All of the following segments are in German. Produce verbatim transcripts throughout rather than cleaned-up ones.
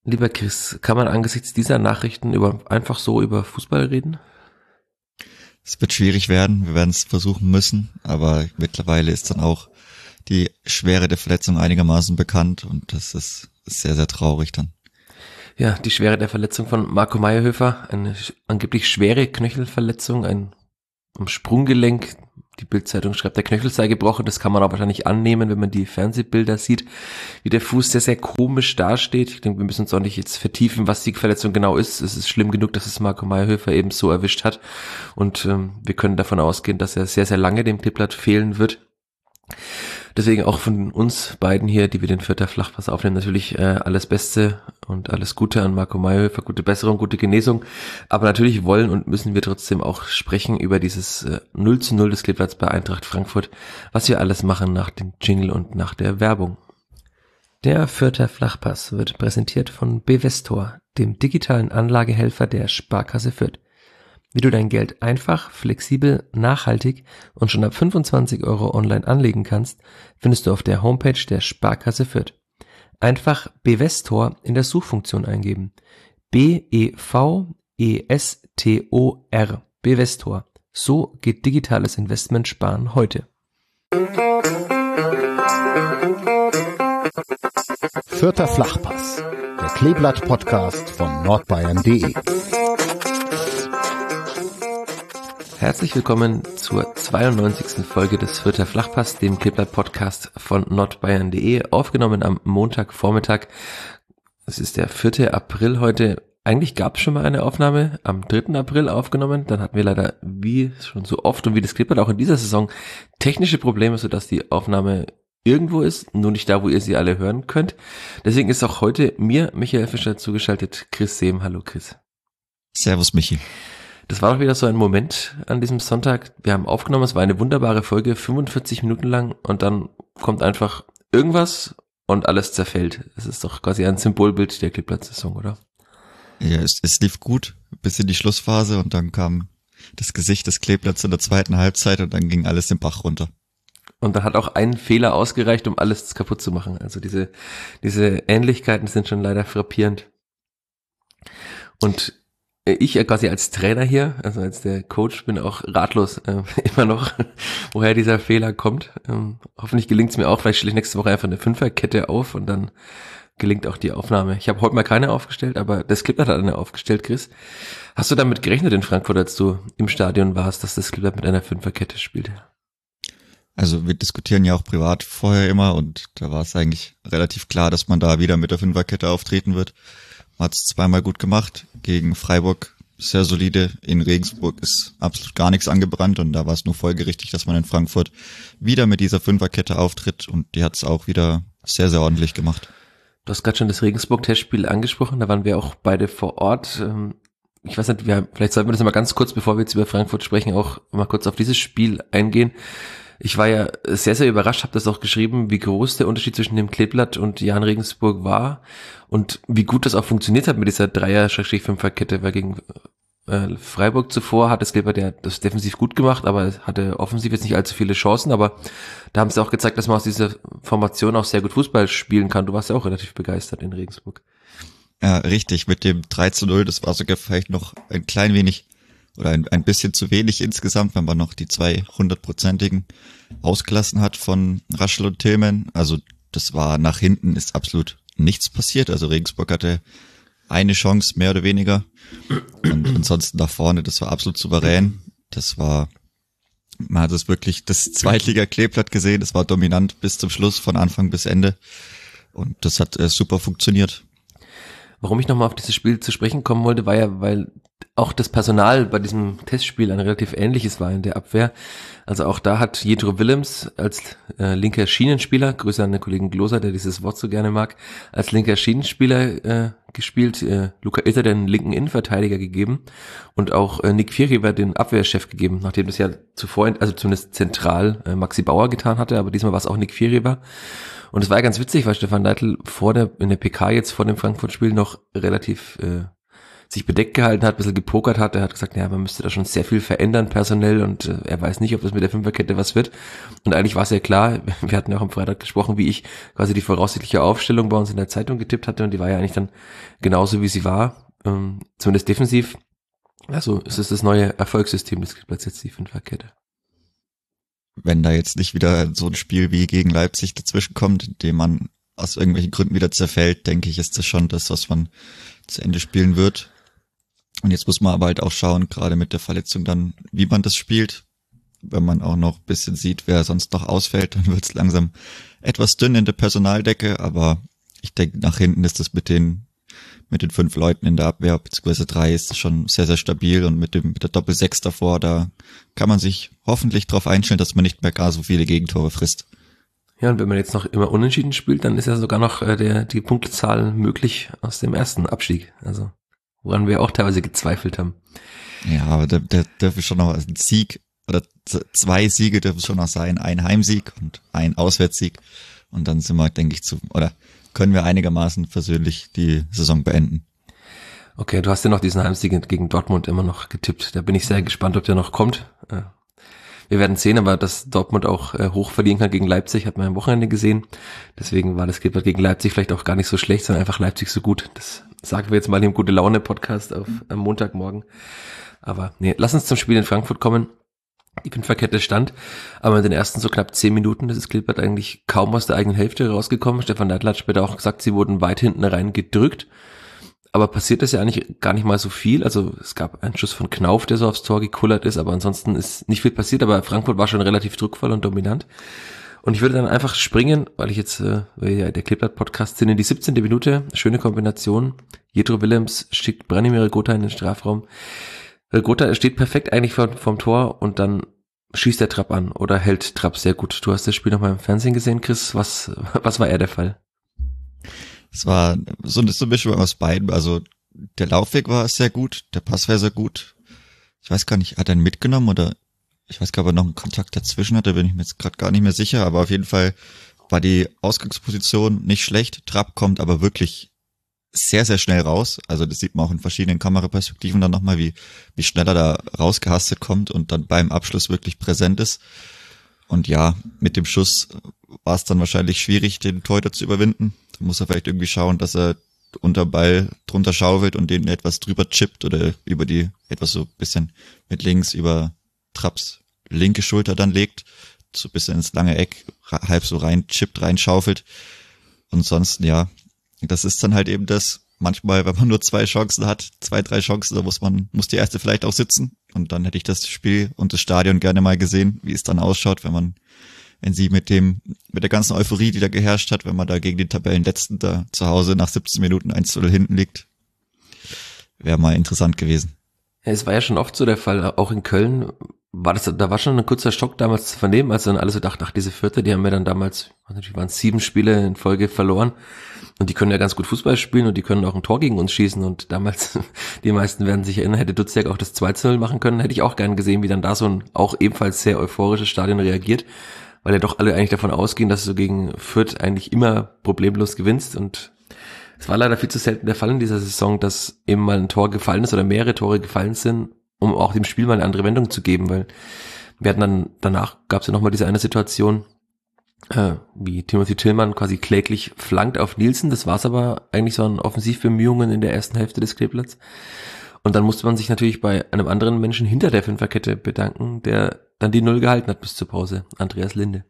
Lieber Chris, kann man angesichts dieser Nachrichten über, einfach so über Fußball reden? Es wird schwierig werden, wir werden es versuchen müssen, aber mittlerweile ist dann auch die Schwere der Verletzung einigermaßen bekannt und das ist, ist sehr, sehr traurig dann. Ja, die Schwere der Verletzung von Marco Mayerhöfer, eine angeblich schwere Knöchelverletzung, ein am Sprunggelenk. Die Bild-Zeitung schreibt, der Knöchel sei gebrochen, das kann man auch wahrscheinlich annehmen, wenn man die Fernsehbilder sieht, wie der Fuß sehr, sehr komisch dasteht. Ich denke, wir müssen uns auch nicht jetzt vertiefen, was die Verletzung genau ist. Es ist schlimm genug, dass es Marco Mayerhöfer eben so erwischt hat und ähm, wir können davon ausgehen, dass er sehr, sehr lange dem Kleeblatt fehlen wird. Deswegen auch von uns beiden hier, die wir den Vierter Flachpass aufnehmen, natürlich äh, alles Beste und alles Gute an Marco Mayerhöfer, gute Besserung, gute Genesung. Aber natürlich wollen und müssen wir trotzdem auch sprechen über dieses äh, null zu null des Kleeblatts bei Eintracht Frankfurt, was wir alles machen nach dem Jingle und nach der Werbung. Der Vierter Flachpass wird präsentiert von Bevestor, dem digitalen Anlagehelfer der Sparkasse Fürth. Wie du dein Geld einfach, flexibel, nachhaltig und schon ab fünfundzwanzig Euro online anlegen kannst, findest du auf der Homepage der Sparkasse Fürth. Einfach Bevestor in der Suchfunktion eingeben. B E V E S T O R. Bevestor. So geht digitales Investment sparen heute. Vierter Flachpass. Der Kleeblatt-Podcast von nordbayern punkt de. Herzlich willkommen zur zweiundneunzigsten Folge des Vierter Flachpass, dem Kleeblatt-Podcast von nordbayern punkt de, aufgenommen am Montagvormittag. Es ist der vierte April heute. Eigentlich gab es schon mal eine Aufnahme am dritten April aufgenommen. Dann hatten wir leider, wie schon so oft und wie das Kleeblatt auch in dieser Saison, technische Probleme, sodass die Aufnahme irgendwo ist, nur nicht da, wo ihr sie alle hören könnt. Deswegen ist auch heute mir, Michael Fischer, zugeschaltet. Chris Sehm. Hallo Chris. Servus Michi. Das war doch wieder so ein Moment an diesem Sonntag. Wir haben aufgenommen, es war eine wunderbare Folge, fünfundvierzig Minuten lang und dann kommt einfach irgendwas und alles zerfällt. Das ist doch quasi ein Symbolbild der Kleeblatt-Saison, oder? Ja, es, es lief gut bis in die Schlussphase und dann kam das Gesicht des Kleeblatts in der zweiten Halbzeit und dann ging alles den Bach runter. Und dann hat auch ein Fehler ausgereicht, um alles kaputt zu machen. Also diese, diese Ähnlichkeiten sind schon leider frappierend. Und ich quasi als Trainer hier, also als der Coach, bin auch ratlos äh, immer noch, woher dieser Fehler kommt. Ähm, hoffentlich gelingt es mir auch, vielleicht stelle ich nächste Woche einfach eine Fünferkette auf und dann gelingt auch die Aufnahme. Ich habe heute mal keine aufgestellt, aber das Kleeblatt hat eine aufgestellt, Chris. Hast du damit gerechnet in Frankfurt, als du im Stadion warst, dass das Kleeblatt mit einer Fünferkette spielt? Also wir diskutieren ja auch privat vorher immer und da war es eigentlich relativ klar, dass man da wieder mit der Fünferkette auftreten wird. Man hat es zweimal gut gemacht, gegen Freiburg sehr solide, in Regensburg ist absolut gar nichts angebrannt und da war es nur folgerichtig, dass man in Frankfurt wieder mit dieser Fünferkette auftritt und die hat es auch wieder sehr, sehr ordentlich gemacht. Du hast gerade schon das Regensburg-Testspiel angesprochen, da waren wir auch beide vor Ort. Ich weiß nicht, wir, vielleicht sollten wir das mal ganz kurz, bevor wir jetzt über Frankfurt sprechen, auch mal kurz auf dieses Spiel eingehen. Ich war ja sehr, sehr überrascht, habe das auch geschrieben, wie groß der Unterschied zwischen dem Kleeblatt und Jan Regensburg war und wie gut das auch funktioniert hat mit dieser Dreier-Fünfer-Kette, weil gegen äh, Freiburg zuvor hat das Kleeblatt ja das defensiv gut gemacht, aber es hatte offensiv jetzt nicht allzu viele Chancen, aber da haben sie auch gezeigt, dass man aus dieser Formation auch sehr gut Fußball spielen kann. Du warst ja auch relativ begeistert in Regensburg. Ja, richtig, mit dem drei zu null, das war sogar vielleicht noch ein klein wenig oder ein, ein bisschen zu wenig insgesamt, wenn man noch die zwei hundertprozentigen ausgelassen hat von Raschel und Tillmann. Also das war nach hinten ist absolut nichts passiert. Also Regensburg hatte eine Chance, mehr oder weniger. Und ansonsten nach vorne, das war absolut souverän. Das war, man hat es wirklich das Zweitliga-Kleeblatt gesehen. Das war dominant bis zum Schluss, von Anfang bis Ende. Und das hat äh, super funktioniert. Warum ich nochmal auf dieses Spiel zu sprechen kommen wollte, war ja, weil auch das Personal bei diesem Testspiel ein relativ ähnliches war in der Abwehr. Also auch da hat Jethro Willems als äh, linker Schienenspieler, Grüße an den Kollegen Gloser, der dieses Wort so gerne mag, als linker Schienenspieler äh, gespielt, äh, Luca Itter den linken Innenverteidiger gegeben und auch äh, Nick Viergeber den Abwehrchef gegeben, nachdem das ja zuvor, also zumindest zentral äh, Maxi Bauer getan hatte, aber diesmal war es auch Nick Viergeber. Und es war ja ganz witzig, weil Stefan Leitl vor der, in der P K jetzt vor dem Frankfurt-Spiel noch relativ äh, sich bedeckt gehalten hat, ein bisschen gepokert hat. Er hat gesagt, ja, man müsste da schon sehr viel verändern personell und äh, er weiß nicht, ob das mit der Fünferkette was wird. Und eigentlich war es ja klar, wir hatten ja auch am Freitag gesprochen, wie ich quasi die voraussichtliche Aufstellung bei uns in der Zeitung getippt hatte und die war ja eigentlich dann genauso, wie sie war, ähm, zumindest defensiv. Also es ist das neue Erfolgssystem des Kleeblatts jetzt die Fünferkette. Wenn da jetzt nicht wieder so ein Spiel wie gegen Leipzig dazwischen kommt, in dem man aus irgendwelchen Gründen wieder zerfällt, denke ich, ist das schon das, was man zu Ende spielen wird. Und jetzt muss man aber halt auch schauen, gerade mit der Verletzung dann, wie man das spielt. Wenn man auch noch ein bisschen sieht, wer sonst noch ausfällt, dann wird es langsam etwas dünn in der Personaldecke, aber ich denke, nach hinten ist das mit den mit den fünf Leuten in der Abwehr, beziehungsweise drei, ist schon sehr, sehr stabil und mit dem mit der Doppel-Sechs davor, da kann man sich hoffentlich darauf einstellen, dass man nicht mehr gar so viele Gegentore frisst. Ja, und wenn man jetzt noch immer unentschieden spielt, dann ist ja sogar noch äh, der die Punktezahl möglich aus dem ersten Abstieg, also woran wir auch teilweise gezweifelt haben. Ja, aber der, der dürfte schon noch ein Sieg oder zwei Siege dürfen schon noch sein, ein Heimsieg und ein Auswärtssieg und dann sind wir, denke ich, zu, oder können wir einigermaßen versöhnlich die Saison beenden. Okay, du hast ja noch diesen Heimsieg gegen Dortmund immer noch getippt. Da bin ich sehr gespannt, ob der noch kommt. Wir werden sehen, aber dass Dortmund auch hoch verlieren kann gegen Leipzig, hat man am Wochenende gesehen. Deswegen war das Kleeblatt gegen Leipzig vielleicht auch gar nicht so schlecht, sondern einfach Leipzig so gut. Das sagen wir jetzt mal im Gute-Laune-Podcast auf am Montagmorgen. Aber nee, lass uns zum Spiel in Frankfurt kommen. Die Fünferkette stand, aber in den ersten so knapp zehn Minuten, das ist Kleeblatt eigentlich kaum aus der eigenen Hälfte rausgekommen. Stefan Neidl hat später auch gesagt, sie wurden weit hinten rein gedrückt. Aber passiert ist ja eigentlich gar nicht mal so viel. Also es gab einen Schuss von Knauf, der so aufs Tor gekullert ist, aber ansonsten ist nicht viel passiert. Aber Frankfurt war schon relativ druckvoll und dominant. Und ich würde dann einfach springen, weil ich jetzt, äh, weil ja der Kleeblatt-Podcast sind, in die siebzehnte Minute. Schöne Kombination. Jedro Willems schickt Branimir Gota in den Strafraum. Gota steht perfekt eigentlich vor, vorm Tor und dann schießt der Trapp an oder hält Trapp sehr gut. Du hast das Spiel nochmal im Fernsehen gesehen, Chris. Was, was war eher der Fall? Es war so eine, so eine Mischung aus beiden. Also der Laufweg war sehr gut, der Pass war sehr gut. Ich weiß gar nicht, hat er ihn mitgenommen oder ich weiß gar nicht, ob er noch einen Kontakt dazwischen hatte, bin ich mir jetzt gerade gar nicht mehr sicher. Aber auf jeden Fall war die Ausgangsposition nicht schlecht. Trapp kommt aber wirklich sehr, sehr schnell raus. Also das sieht man auch in verschiedenen Kameraperspektiven dann nochmal, wie, wie schnell er da rausgehastet kommt und dann beim Abschluss wirklich präsent ist. Und ja, mit dem Schuss war es dann wahrscheinlich schwierig, den Torhüter zu überwinden. Da muss er vielleicht irgendwie schauen, dass er unter Ball drunter schaufelt und den etwas drüber chippt oder über die, etwas so ein bisschen mit links über Trapps linke Schulter dann legt, so ein bisschen ins lange Eck, halb so rein chippt, reinschaufelt. Und sonst, ja, das ist dann halt eben das, manchmal, wenn man nur zwei Chancen hat, zwei, drei Chancen, da muss man, muss die erste vielleicht auch sitzen. Und dann hätte ich das Spiel und das Stadion gerne mal gesehen, wie es dann ausschaut, wenn man, wenn sie mit dem, mit der ganzen Euphorie, die da geherrscht hat, wenn man da gegen den Tabellenletzten da zu Hause nach siebzehn Minuten eins zu null hinten liegt. Wäre mal interessant gewesen. Ja, es war ja schon oft so der Fall, auch in Köln war das, da war schon ein kurzer Schock damals zu vernehmen, als dann alle so dachten, ach, diese Vierte, die haben wir dann damals, natürlich waren es sieben Spiele in Folge verloren und die können ja ganz gut Fußball spielen und die können auch ein Tor gegen uns schießen und damals, die meisten werden sich erinnern, hätte Duziak auch das zwei zu null machen können, hätte ich auch gern gesehen, wie dann da so ein auch ebenfalls sehr euphorisches Stadion reagiert, weil ja doch alle eigentlich davon ausgehen, dass du gegen Fürth eigentlich immer problemlos gewinnst und es war leider viel zu selten der Fall in dieser Saison, dass eben mal ein Tor gefallen ist oder mehrere Tore gefallen sind, um auch dem Spiel mal eine andere Wendung zu geben, weil wir hatten dann, danach gab es ja nochmal diese eine Situation, äh, wie Timothy Tillmann quasi kläglich flankt auf Nielsen, das war es aber eigentlich so an Offensivbemühungen in der ersten Hälfte des Kleeblatts. Und dann musste man sich natürlich bei einem anderen Menschen hinter der Fünferkette bedanken, der dann die Null gehalten hat bis zur Pause, Andreas Linde.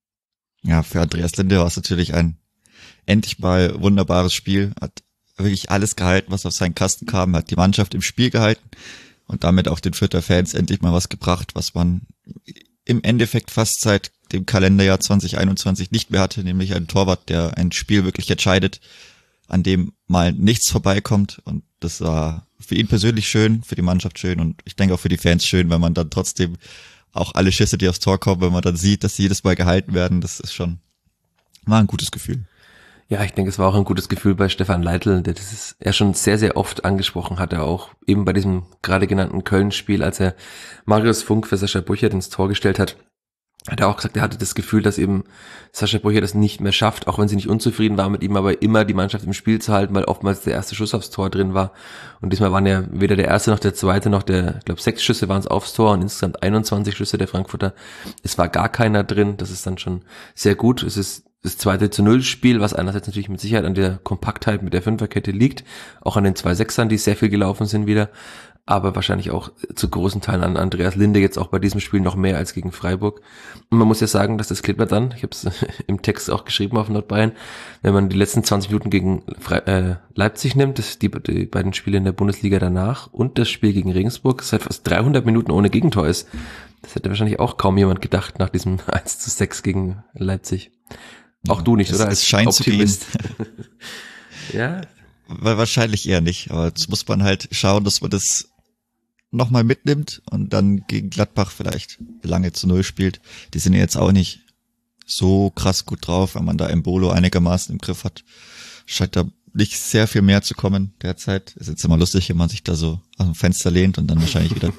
Ja, für Andreas Linde war es natürlich ein endlich mal wunderbares Spiel, hat wirklich alles gehalten, was auf seinen Kasten kam, hat die Mannschaft im Spiel gehalten und damit auch den Fürther Fans endlich mal was gebracht, was man im Endeffekt fast seit dem Kalenderjahr zwanzig einundzwanzig nicht mehr hatte, nämlich einen Torwart, der ein Spiel wirklich entscheidet, an dem mal nichts vorbeikommt und das war für ihn persönlich schön, für die Mannschaft schön und ich denke auch für die Fans schön, weil man dann trotzdem auch alle Schüsse, die aufs Tor kommen, wenn man dann sieht, dass sie jedes Mal gehalten werden, das ist schon, war ein gutes Gefühl. Ja, ich denke, es war auch ein gutes Gefühl bei Stefan Leitl, der das ist, er schon sehr, sehr oft angesprochen hatte, auch eben bei diesem gerade genannten Köln-Spiel, als er Marius Funk für Sascha Burchert ins Tor gestellt hat. hat er auch gesagt, er hatte das Gefühl, dass eben Sascha Brücher das nicht mehr schafft, auch wenn sie nicht unzufrieden war mit ihm, aber immer die Mannschaft im Spiel zu halten, weil oftmals der erste Schuss aufs Tor drin war. Und diesmal waren ja weder der erste noch der zweite noch der, ich glaube, sechs Schüsse waren es aufs Tor und insgesamt einundzwanzig Schüsse der Frankfurter. Es war gar keiner drin. Das ist dann schon sehr gut. Es ist das zweite zu null Spiel, was einerseits natürlich mit Sicherheit an der Kompaktheit mit der Fünferkette liegt, auch an den zwei Sechsern, die sehr viel gelaufen sind wieder, aber wahrscheinlich auch zu großen Teilen an Andreas Linde jetzt auch bei diesem Spiel noch mehr als gegen Freiburg. Und man muss ja sagen, dass das Kleeblatt dann, ich habe es im Text auch geschrieben auf Nordbayern, wenn man die letzten zwanzig Minuten gegen Fre- äh, Leipzig nimmt, das die, die beiden Spiele in der Bundesliga danach und das Spiel gegen Regensburg, seit fast dreihundert Minuten ohne Gegentor ist. Das hätte wahrscheinlich auch kaum jemand gedacht nach diesem eins zu sechs gegen Leipzig. Auch du nicht, es, oder? Es scheint Optimist. zu gehen. Ja. Wahrscheinlich eher nicht, aber jetzt muss man halt schauen, dass man das nochmal mitnimmt und dann gegen Gladbach vielleicht lange zu Null spielt. Die sind ja jetzt auch nicht so krass gut drauf, wenn man da Embolo einigermaßen im Griff hat. Scheint da nicht sehr viel mehr zu kommen derzeit. Ist jetzt immer lustig, wenn man sich da so aus dem Fenster lehnt und dann wahrscheinlich wieder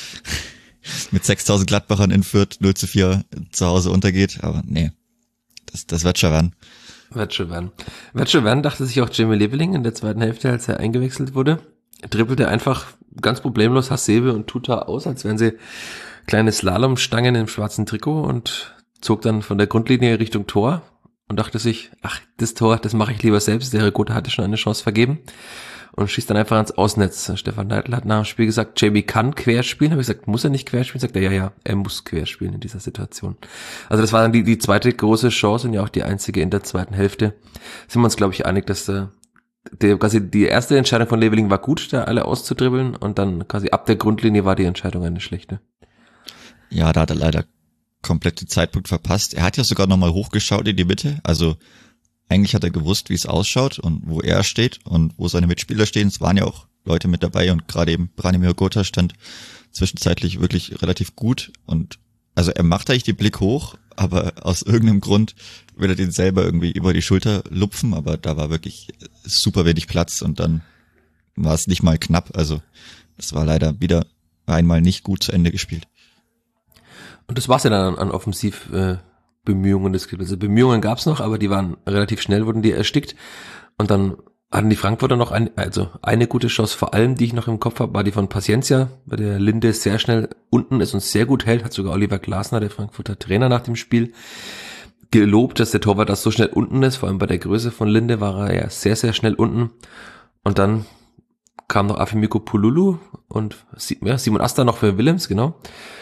mit sechstausend Gladbachern in Fürth null zu vier zu Hause untergeht, aber nee, das, das wird schon ran. Wird schon werden. Wird schon werden, dachte sich auch Jamie Leveling in der zweiten Hälfte, als er eingewechselt wurde. Dribbelte einfach ganz problemlos Hasebe und Tuta aus, als wären sie kleine Slalomstangen im schwarzen Trikot und zog dann von der Grundlinie Richtung Tor und dachte sich, ach, das Tor, das mache ich lieber selbst. Der Rigotta hatte schon eine Chance vergeben und schießt dann einfach ans Ausnetz. Stefan Neidl hat nach dem Spiel gesagt, Jamie kann querspielen. Habe ich gesagt, muss er nicht querspielen? Sagt er, ja, ja, er muss querspielen in dieser Situation. Also das war dann die, die zweite große Chance und ja auch die einzige in der zweiten Hälfte. Sind wir uns, glaube ich, einig, dass der Der, quasi die erste Entscheidung von Leveling war gut, da alle auszudribbeln und dann quasi ab der Grundlinie war die Entscheidung eine schlechte. Ja, da hat er leider komplett den Zeitpunkt verpasst. Er hat ja sogar nochmal hochgeschaut in die Mitte, also eigentlich hat er gewusst, wie es ausschaut und wo er steht und wo seine Mitspieler stehen. Es waren ja auch Leute mit dabei und gerade eben Branimir Rigotta stand zwischenzeitlich wirklich relativ gut und also er macht eigentlich den Blick hoch, aber aus irgendeinem Grund will er den selber irgendwie über die Schulter lupfen, aber da war wirklich super wenig Platz und dann war es nicht mal knapp, also das war leider wieder einmal nicht gut zu Ende gespielt. Und das war's ja dann an, an Offensivbemühungen des Clubs. Also Bemühungen gab's noch, aber die waren relativ schnell, wurden die erstickt und dann hatten die Frankfurter noch ein, also eine gute Chance, vor allem, die ich noch im Kopf habe, war die von Paciencia, bei der Linde sehr schnell unten ist und sehr gut hält, hat sogar Oliver Glasner, der Frankfurter Trainer, nach dem Spiel gelobt, dass der Torwart das so schnell unten ist, vor allem bei der Größe von Linde war er ja sehr, sehr schnell unten und dann kam noch Afimiko Pululu und ja, Simon Asta noch für Willems, genau,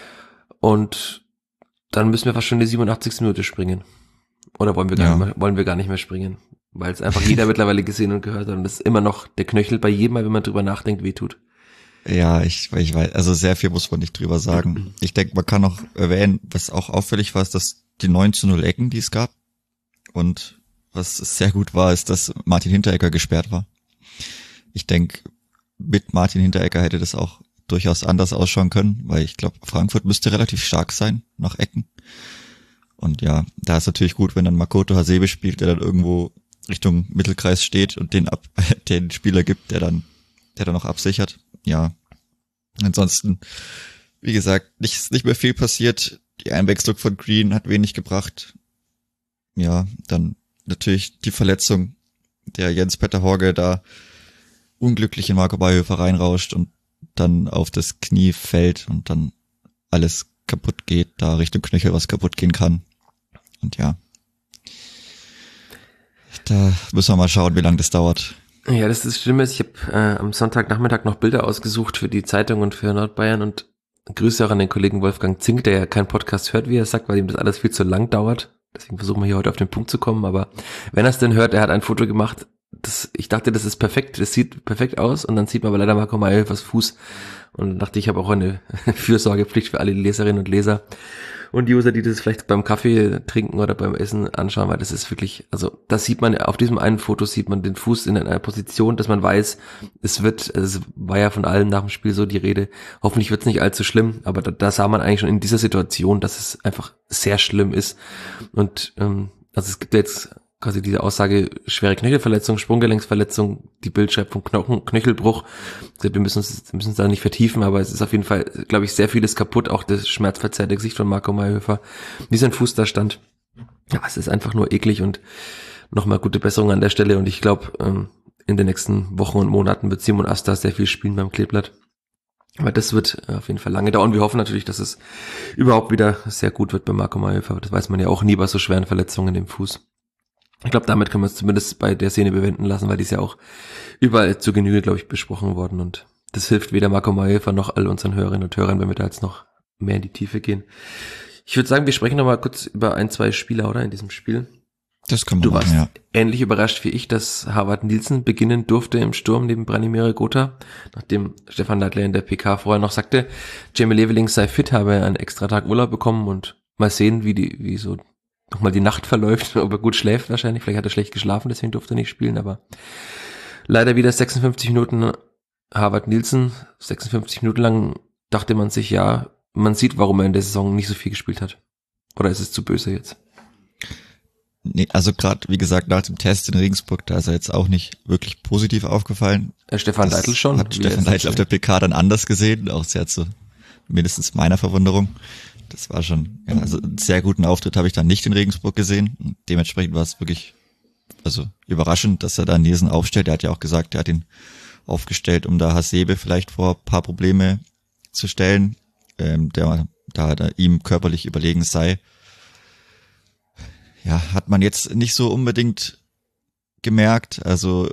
und dann müssen wir fast schon die siebenundachtzigste Minute springen. Oder wollen wir gar, ja. nicht mehr, wollen wir gar nicht mehr springen? Weil es einfach jeder mittlerweile gesehen und gehört hat und es immer noch der Knöchel bei jedem Mal, wenn man drüber nachdenkt, wehtut. Ja, ich, ich weiß, also sehr viel muss man nicht drüber sagen. Ich denke, man kann noch erwähnen, was auch auffällig war, ist, dass die neun zu null Ecken, die es gab, und was sehr gut war, ist, dass Martin Hinteregger gesperrt war. Ich denke, mit Martin Hinteregger hätte das auch durchaus anders ausschauen können, weil ich glaube, Frankfurt müsste relativ stark sein nach Ecken. Und ja, da ist natürlich gut, wenn dann Makoto Hasebe spielt, der dann irgendwo Richtung Mittelkreis steht und den ab, den Spieler gibt, der dann, der dann noch absichert. Ja. Ansonsten, wie gesagt, nicht, nicht mehr viel passiert. Die Einwechslung von Green hat wenig gebracht. Ja, dann natürlich die Verletzung, der Jens-Peter Horge da unglücklich in Marco Mayhofer reinrauscht und dann auf das Knie fällt und dann alles kaputt geht, da Richtung Knöchel was kaputt gehen kann. Und ja, da müssen wir mal schauen, wie lange das dauert. Ja, das ist das Schlimme. Ich habe äh, am Sonntagnachmittag noch Bilder ausgesucht für die Zeitung und für Nordbayern und Grüße auch an den Kollegen Wolfgang Zink, der ja keinen Podcast hört, wie er sagt, weil ihm das alles viel zu lang dauert. Deswegen versuchen wir hier heute auf den Punkt zu kommen. Aber wenn er es denn hört, er hat ein Foto gemacht. Das, ich dachte, das ist perfekt, das sieht perfekt aus und dann sieht man aber leider Marco Mayhofers Fuß. Und dann dachte ich, ich habe auch eine Fürsorgepflicht für alle Leserinnen und Leser und User, die das vielleicht beim Kaffee trinken oder beim Essen anschauen, weil das ist wirklich, also das sieht man, auf diesem einen Foto sieht man den Fuß in einer Position, dass man weiß, es wird, es war ja von allen nach dem Spiel so die Rede, hoffentlich wird es nicht allzu schlimm, aber da, da sah man eigentlich schon in dieser Situation, dass es einfach sehr schlimm ist und ähm, also es gibt ja jetzt quasi diese Aussage, schwere Knöchelverletzung, Sprunggelenksverletzung, die Bild schreibt vom Knochen, Knöchelbruch. Wir müssen uns, müssen uns da nicht vertiefen, aber es ist auf jeden Fall, glaube ich, sehr vieles kaputt, auch das schmerzverzerrte Gesicht von Marco Mayhöfer, wie sein Fuß da stand. Ja, es ist einfach nur eklig und nochmal gute Besserung an der Stelle und ich glaube, in den nächsten Wochen und Monaten wird Simon Asta sehr viel spielen beim Kleeblatt. Aber das wird auf jeden Fall lange dauern. Wir hoffen natürlich, dass es überhaupt wieder sehr gut wird bei Marco Mayhöfer. Das weiß man ja auch nie bei so schweren Verletzungen im Fuß. Ich glaube, damit können wir es zumindest bei der Szene bewenden lassen, weil die ist ja auch überall zu Genüge, glaube ich, besprochen worden. Und das hilft weder Marco Mayhöfer noch all unseren Hörerinnen und Hörern, wenn wir da jetzt noch mehr in die Tiefe gehen. Ich würde sagen, wir sprechen noch mal kurz über ein, zwei Spieler, oder, in diesem Spiel. Das kann man du machen, warst ja. ähnlich überrascht wie ich, dass Harvard Nielsen beginnen durfte im Sturm neben Branimir Gotha, nachdem Stefan Leitler in der P K vorher noch sagte, Jamie Leveling sei fit, habe einen extra Tag Urlaub bekommen und mal sehen, wie die, wie so nochmal die Nacht verläuft, ob er gut schläft wahrscheinlich, vielleicht hat er schlecht geschlafen, deswegen durfte er nicht spielen, aber leider wieder sechsundfünfzig Minuten Harvard Nielsen, sechsundfünfzig Minuten lang dachte man sich, ja, man sieht, warum er in der Saison nicht so viel gespielt hat. Oder ist es zu böse jetzt? Nee, also gerade, wie gesagt, nach dem Test in Regensburg, da ist er jetzt auch nicht wirklich positiv aufgefallen. Äh, Stefan Das Leitl schon. Hat Stefan Leitl auf der P K dann anders gesehen, auch sehr zu mindestens meiner Verwunderung. Das war schon, ja, also einen sehr guten Auftritt habe ich dann nicht in Regensburg gesehen. Und dementsprechend war es wirklich, also überraschend, dass er da Nielsen aufstellt. Er hat ja auch gesagt, er hat ihn aufgestellt, um da Hasebe vielleicht vor ein paar Probleme zu stellen, ähm, der da er ihm körperlich überlegen sei. Ja, hat man jetzt nicht so unbedingt gemerkt. Also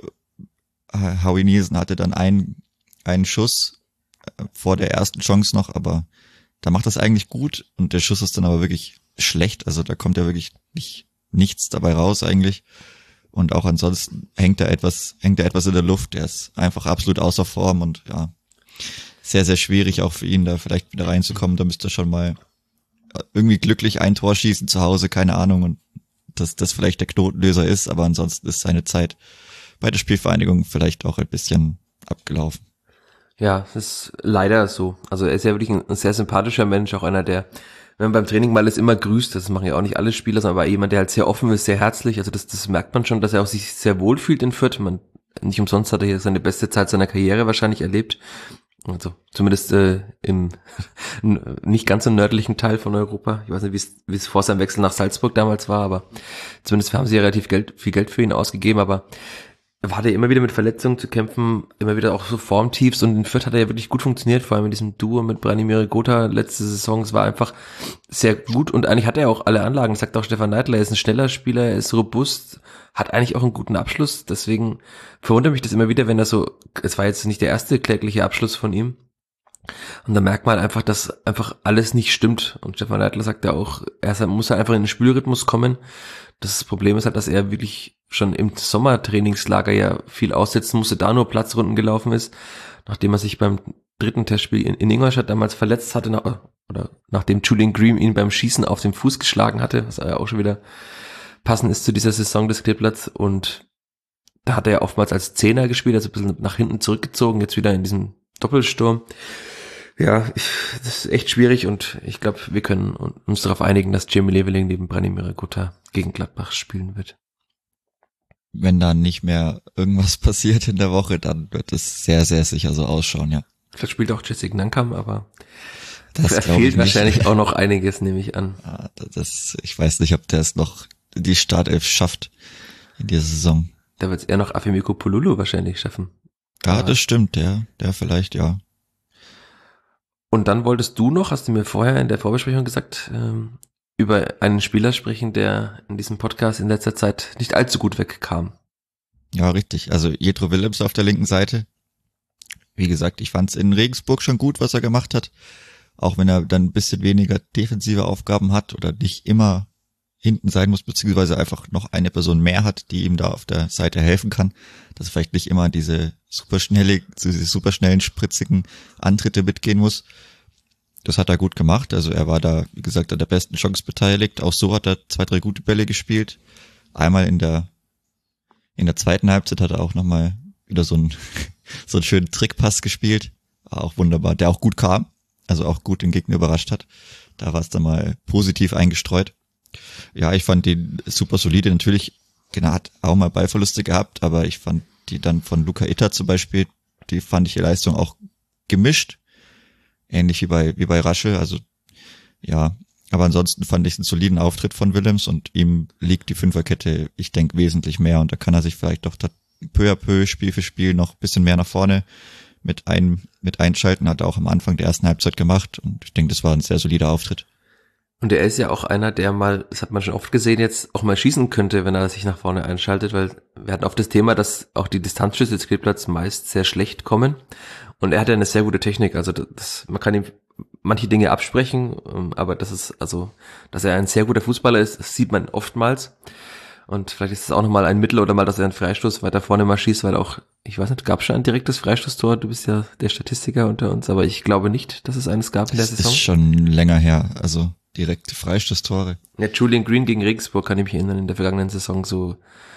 Howie Nielsen hatte dann einen, einen Schuss vor der ersten Chance noch, aber da macht das eigentlich gut und der Schuss ist dann aber wirklich schlecht. Also da kommt ja wirklich nicht, nichts dabei raus eigentlich. Und auch ansonsten hängt er etwas, hängt er etwas in der Luft. Der ist einfach absolut außer Form und ja, sehr, sehr schwierig auch für ihn da vielleicht wieder reinzukommen. Da müsste er schon mal irgendwie glücklich ein Tor schießen zu Hause, keine Ahnung, und dass das vielleicht der Knotenlöser ist, aber ansonsten ist seine Zeit bei der Spielvereinigung vielleicht auch ein bisschen abgelaufen. Ja, das ist leider so. Also er ist ja wirklich ein, ein sehr sympathischer Mensch, auch einer, der, wenn man beim Training mal ist, immer grüßt, das machen ja auch nicht alle Spieler, sondern aber jemand, der halt sehr offen ist, sehr herzlich, also das, das merkt man schon, dass er auch sich sehr wohl fühlt in Fürth. Man, nicht umsonst hat er hier seine beste Zeit seiner Karriere wahrscheinlich erlebt. Also zumindest äh, im nicht ganz so nördlichen Teil von Europa. Ich weiß nicht, wie es wie es vor seinem Wechsel nach Salzburg damals war, aber zumindest haben sie ja relativ Geld, viel Geld für ihn ausgegeben, aber er hatte immer wieder mit Verletzungen zu kämpfen, immer wieder auch so Formtiefs und in Fürth hat er ja wirklich gut funktioniert, vor allem in diesem Duo mit Branimir Gotha letzte Saison. Es war einfach sehr gut und eigentlich hat er auch alle Anlagen, sagt auch Stefan Leitl, er ist ein schneller Spieler, er ist robust, hat eigentlich auch einen guten Abschluss, deswegen verwundert mich das immer wieder, wenn er so, es war jetzt nicht der erste klägliche Abschluss von ihm. Und da merkt man einfach, dass einfach alles nicht stimmt. Und Stefan Leitl sagt ja auch, er muss ja einfach in den Spielrhythmus kommen. Das Problem ist halt, dass er wirklich schon im Sommertrainingslager ja viel aussetzen musste, da nur Platzrunden gelaufen ist, nachdem er sich beim dritten Testspiel in, in Ingolstadt damals verletzt hatte, nach, oder nachdem Julian Green ihn beim Schießen auf den Fuß geschlagen hatte, was ja auch schon wieder passend ist zu dieser Saison des Kleeblatts. Und da hat er ja oftmals als Zehner gespielt, also ein bisschen nach hinten zurückgezogen, jetzt wieder in diesem Doppelsturm. Ja, ich, das ist echt schwierig und ich glaube, wir können uns darauf einigen, dass Jamie Leveling neben Branimir Gotha gegen Gladbach spielen wird. Wenn dann nicht mehr irgendwas passiert in der Woche, dann wird es sehr, sehr sicher so ausschauen, ja. Vielleicht spielt auch Jessica Nankam, aber das da fehlt wahrscheinlich auch noch einiges, nehme ich an. Ja, das, ich weiß nicht, ob der es noch die Startelf schafft in dieser Saison. Da wird es eher noch Afemiko Polulu wahrscheinlich schaffen. Ja, aber das stimmt, der, der vielleicht, ja. Und dann wolltest du noch, hast du mir vorher in der Vorbesprechung gesagt, ähm, über einen Spieler sprechen, der in diesem Podcast in letzter Zeit nicht allzu gut wegkam. Ja, richtig. Also Jethro Willems auf der linken Seite. Wie gesagt, ich fand es in Regensburg schon gut, was er gemacht hat. Auch wenn er dann ein bisschen weniger defensive Aufgaben hat oder nicht immer hinten sein muss, beziehungsweise einfach noch eine Person mehr hat, die ihm da auf der Seite helfen kann. Dass er vielleicht nicht immer diese superschnelle, diese superschnellen, spritzigen Antritte mitgehen muss. Das hat er gut gemacht. Also er war da, wie gesagt, an der besten Chance beteiligt. Auch so hat er zwei, drei gute Bälle gespielt. Einmal in der in der zweiten Halbzeit hat er auch nochmal wieder so einen so einen schönen Trickpass gespielt. War auch wunderbar. Der auch gut kam. Also auch gut den Gegner überrascht hat. Da war es dann mal positiv eingestreut. Ja, ich fand den super solide. Natürlich genau, hat auch mal Ballverluste gehabt, aber ich fand die dann von Luca Itter zum Beispiel, die fand ich die Leistung auch gemischt, ähnlich wie bei wie bei Raschel, also ja, aber ansonsten fand ich einen soliden Auftritt von Willems und ihm liegt die Fünferkette, ich denke, wesentlich mehr und da kann er sich vielleicht doch peu à peu, Spiel für Spiel noch ein bisschen mehr nach vorne mit ein, mit einschalten, hat er auch am Anfang der ersten Halbzeit gemacht und ich denke, das war ein sehr solider Auftritt. Und er ist ja auch einer, der mal, das hat man schon oft gesehen, jetzt auch mal schießen könnte, wenn er sich nach vorne einschaltet, weil wir hatten oft das Thema, dass auch die Distanzschüsse des Kleeblatts meist sehr schlecht kommen und er hat ja eine sehr gute Technik, also das, man kann ihm manche Dinge absprechen, aber das ist, also, dass er ein sehr guter Fußballer ist, das sieht man oftmals. Und vielleicht ist es auch nochmal ein Mittel oder mal, dass er einen Freistoß weiter vorne mal schießt, weil auch, ich weiß nicht, gab es schon ein direktes Freistoßtor? Du bist ja der Statistiker unter uns, aber ich glaube nicht, dass es eines gab in der Das Saison. ist schon länger her, also direkte Freistoßtore. Ja, Julian Green gegen Regensburg kann ich mich erinnern, in der vergangenen Saison so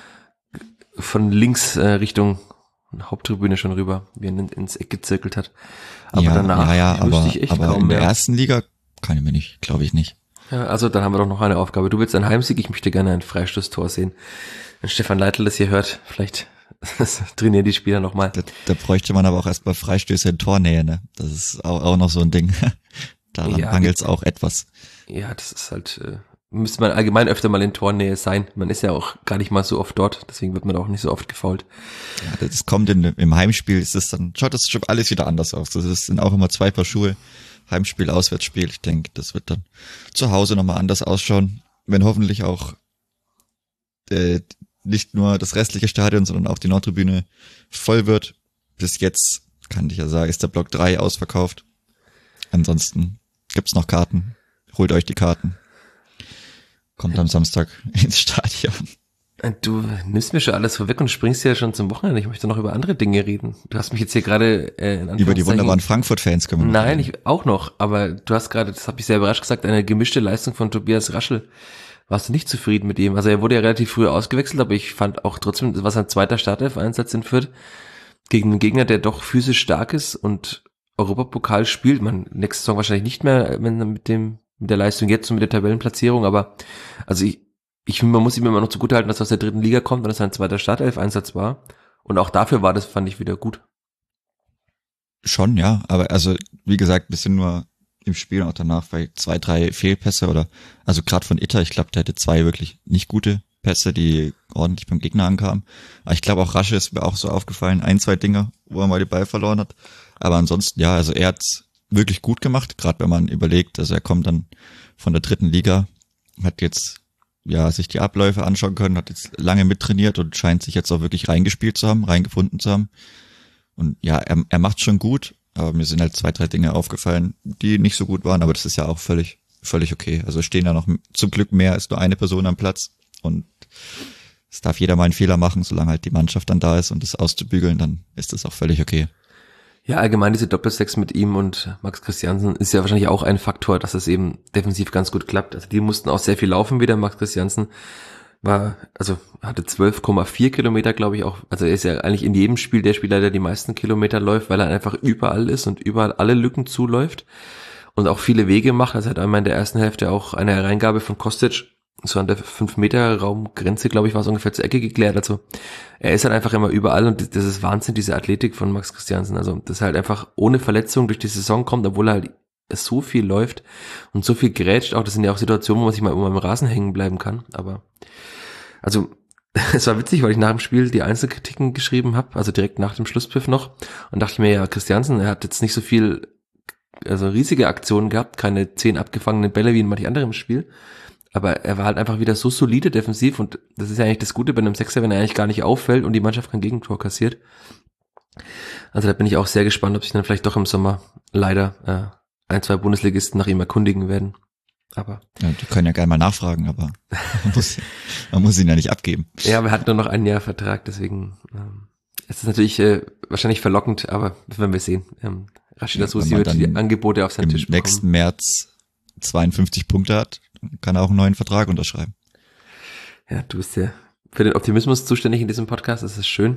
von links äh, Richtung Haupttribüne schon rüber, wie er in, ins Eck gezirkelt hat. Aber ja, danach ja, ja, aber, ich echt aber kaum in der mehr. ersten Liga kann ich mir nicht, glaube ich nicht. Ja, also dann haben wir doch noch eine Aufgabe. Du willst einen Heimsieg, ich möchte gerne ein Freistoßtor sehen. Wenn Stefan Leitl das hier hört, vielleicht trainieren die Spieler nochmal. Da, da bräuchte man aber auch erstmal Freistöße in Tornähe, ne? Das ist auch, auch noch so ein Ding. Daran Ja, mangelt's auch etwas. Ja, das ist halt, äh, müsste man allgemein öfter mal in Tornähe sein. Man ist ja auch gar nicht mal so oft dort, deswegen wird man auch nicht so oft gefoult. Ja, das kommt in, im Heimspiel, ist das dann, schaut das schon alles wieder anders aus. Das sind auch immer zwei Paar Schuhe. Heimspiel, Auswärtsspiel. Ich denke, das wird dann zu Hause nochmal anders ausschauen, wenn hoffentlich auch äh, nicht nur das restliche Stadion, sondern auch die Nordtribüne voll wird. Bis jetzt, kann ich ja sagen, ist der Block drei ausverkauft. Ansonsten gibt's noch Karten. Holt euch die Karten. Kommt am Samstag ins Stadion. Du nimmst mir schon alles vorweg und springst ja schon zum Wochenende. Ich möchte noch über andere Dinge reden. Du hast mich jetzt hier gerade äh, in Über die wunderbaren Frankfurt-Fans können wir noch Nein, reden. ich auch noch. Aber du hast gerade, das habe ich sehr überrascht gesagt, eine gemischte Leistung von Tobias Raschel. Warst du nicht zufrieden mit ihm? Also er wurde ja relativ früh ausgewechselt, aber ich fand auch trotzdem, das war sein zweiter Startelf-Einsatz in Fürth gegen einen Gegner, der doch physisch stark ist und Europapokal spielt. Man nächste Saison wahrscheinlich nicht mehr, wenn mit dem mit der Leistung jetzt und mit der Tabellenplatzierung, aber also ich Ich finde, man muss ihm immer noch zugutehalten, dass er aus der dritten Liga kommt und dass sein zweiter Startelf-Einsatz war. Und auch dafür war das, fand ich, wieder gut. Schon, ja, aber also wie gesagt, bisschen nur im Spiel und auch danach vielleicht zwei, drei Fehlpässe oder also gerade von Itter, ich glaube, der hatte zwei wirklich nicht gute Pässe, die ordentlich beim Gegner ankamen. Aber ich glaube auch Rasche ist mir auch so aufgefallen, ein, zwei Dinger, wo er mal den Ball verloren hat. Aber ansonsten, ja, also er hat's wirklich gut gemacht, gerade wenn man überlegt, also er kommt dann von der dritten Liga, hat jetzt ja sich die Abläufe anschauen können, hat jetzt lange mittrainiert und scheint sich jetzt auch wirklich reingespielt zu haben, reingefunden zu haben. Und ja, er, er macht schon gut, aber mir sind halt zwei, drei Dinge aufgefallen, die nicht so gut waren, aber das ist ja auch völlig, völlig okay. Also stehen da noch zum Glück mehr als nur eine Person am Platz und es darf jeder mal einen Fehler machen, solange halt die Mannschaft dann da ist und das auszubügeln, dann ist das auch völlig okay. Ja, allgemein diese Doppelsechs mit ihm und Max Christiansen ist ja wahrscheinlich auch ein Faktor, dass es eben defensiv ganz gut klappt. Also die mussten auch sehr viel laufen wieder. Max Christiansen war, also hatte zwölf Komma vier Kilometer, glaube ich auch. Also er ist ja eigentlich in jedem Spiel der Spieler, der die meisten Kilometer läuft, weil er einfach überall ist und überall alle Lücken zuläuft und auch viele Wege macht. Also er hat einmal in der ersten Hälfte auch eine Hereingabe von Kostic so an der fünf Meter Raumgrenze, glaube ich, war es ungefähr zur Ecke geklärt. Also er ist halt einfach immer überall und das ist Wahnsinn, diese Athletik von Max Christiansen. Also das halt einfach ohne Verletzung durch die Saison kommt, obwohl er halt so viel läuft und so viel grätscht. Auch das sind ja auch Situationen, wo man sich mal immer im Rasen hängen bleiben kann. Aber also es war witzig, weil ich nach dem Spiel die Einzelkritiken geschrieben habe, also direkt nach dem Schlusspfiff noch, und dachte ich mir, ja, Christiansen, er hat jetzt nicht so viel, also riesige Aktionen gehabt, keine zehn abgefangenen Bälle wie in manch anderem Spiel. Aber er war halt einfach wieder so solide defensiv und das ist ja eigentlich das Gute bei einem Sechser, wenn er eigentlich gar nicht auffällt und die Mannschaft kein Gegentor kassiert. Also da bin ich auch sehr gespannt, ob sich dann vielleicht doch im Sommer leider äh, ein, zwei Bundesligisten nach ihm erkundigen werden. Aber ja, die können ja gerne mal nachfragen, aber man muss, man muss ihn ja nicht abgeben. Ja, aber er hat nur noch ein Jahr Vertrag, deswegen ähm, es ist natürlich äh, wahrscheinlich verlockend, aber das werden wir sehen. Ähm, Rashida Susi ja, wird die Angebote auf seinen Tisch bekommen. Im nächsten März zweiundfünfzig Punkte hat, kann er auch einen neuen Vertrag unterschreiben. Ja, du bist ja für den Optimismus zuständig in diesem Podcast, das ist schön.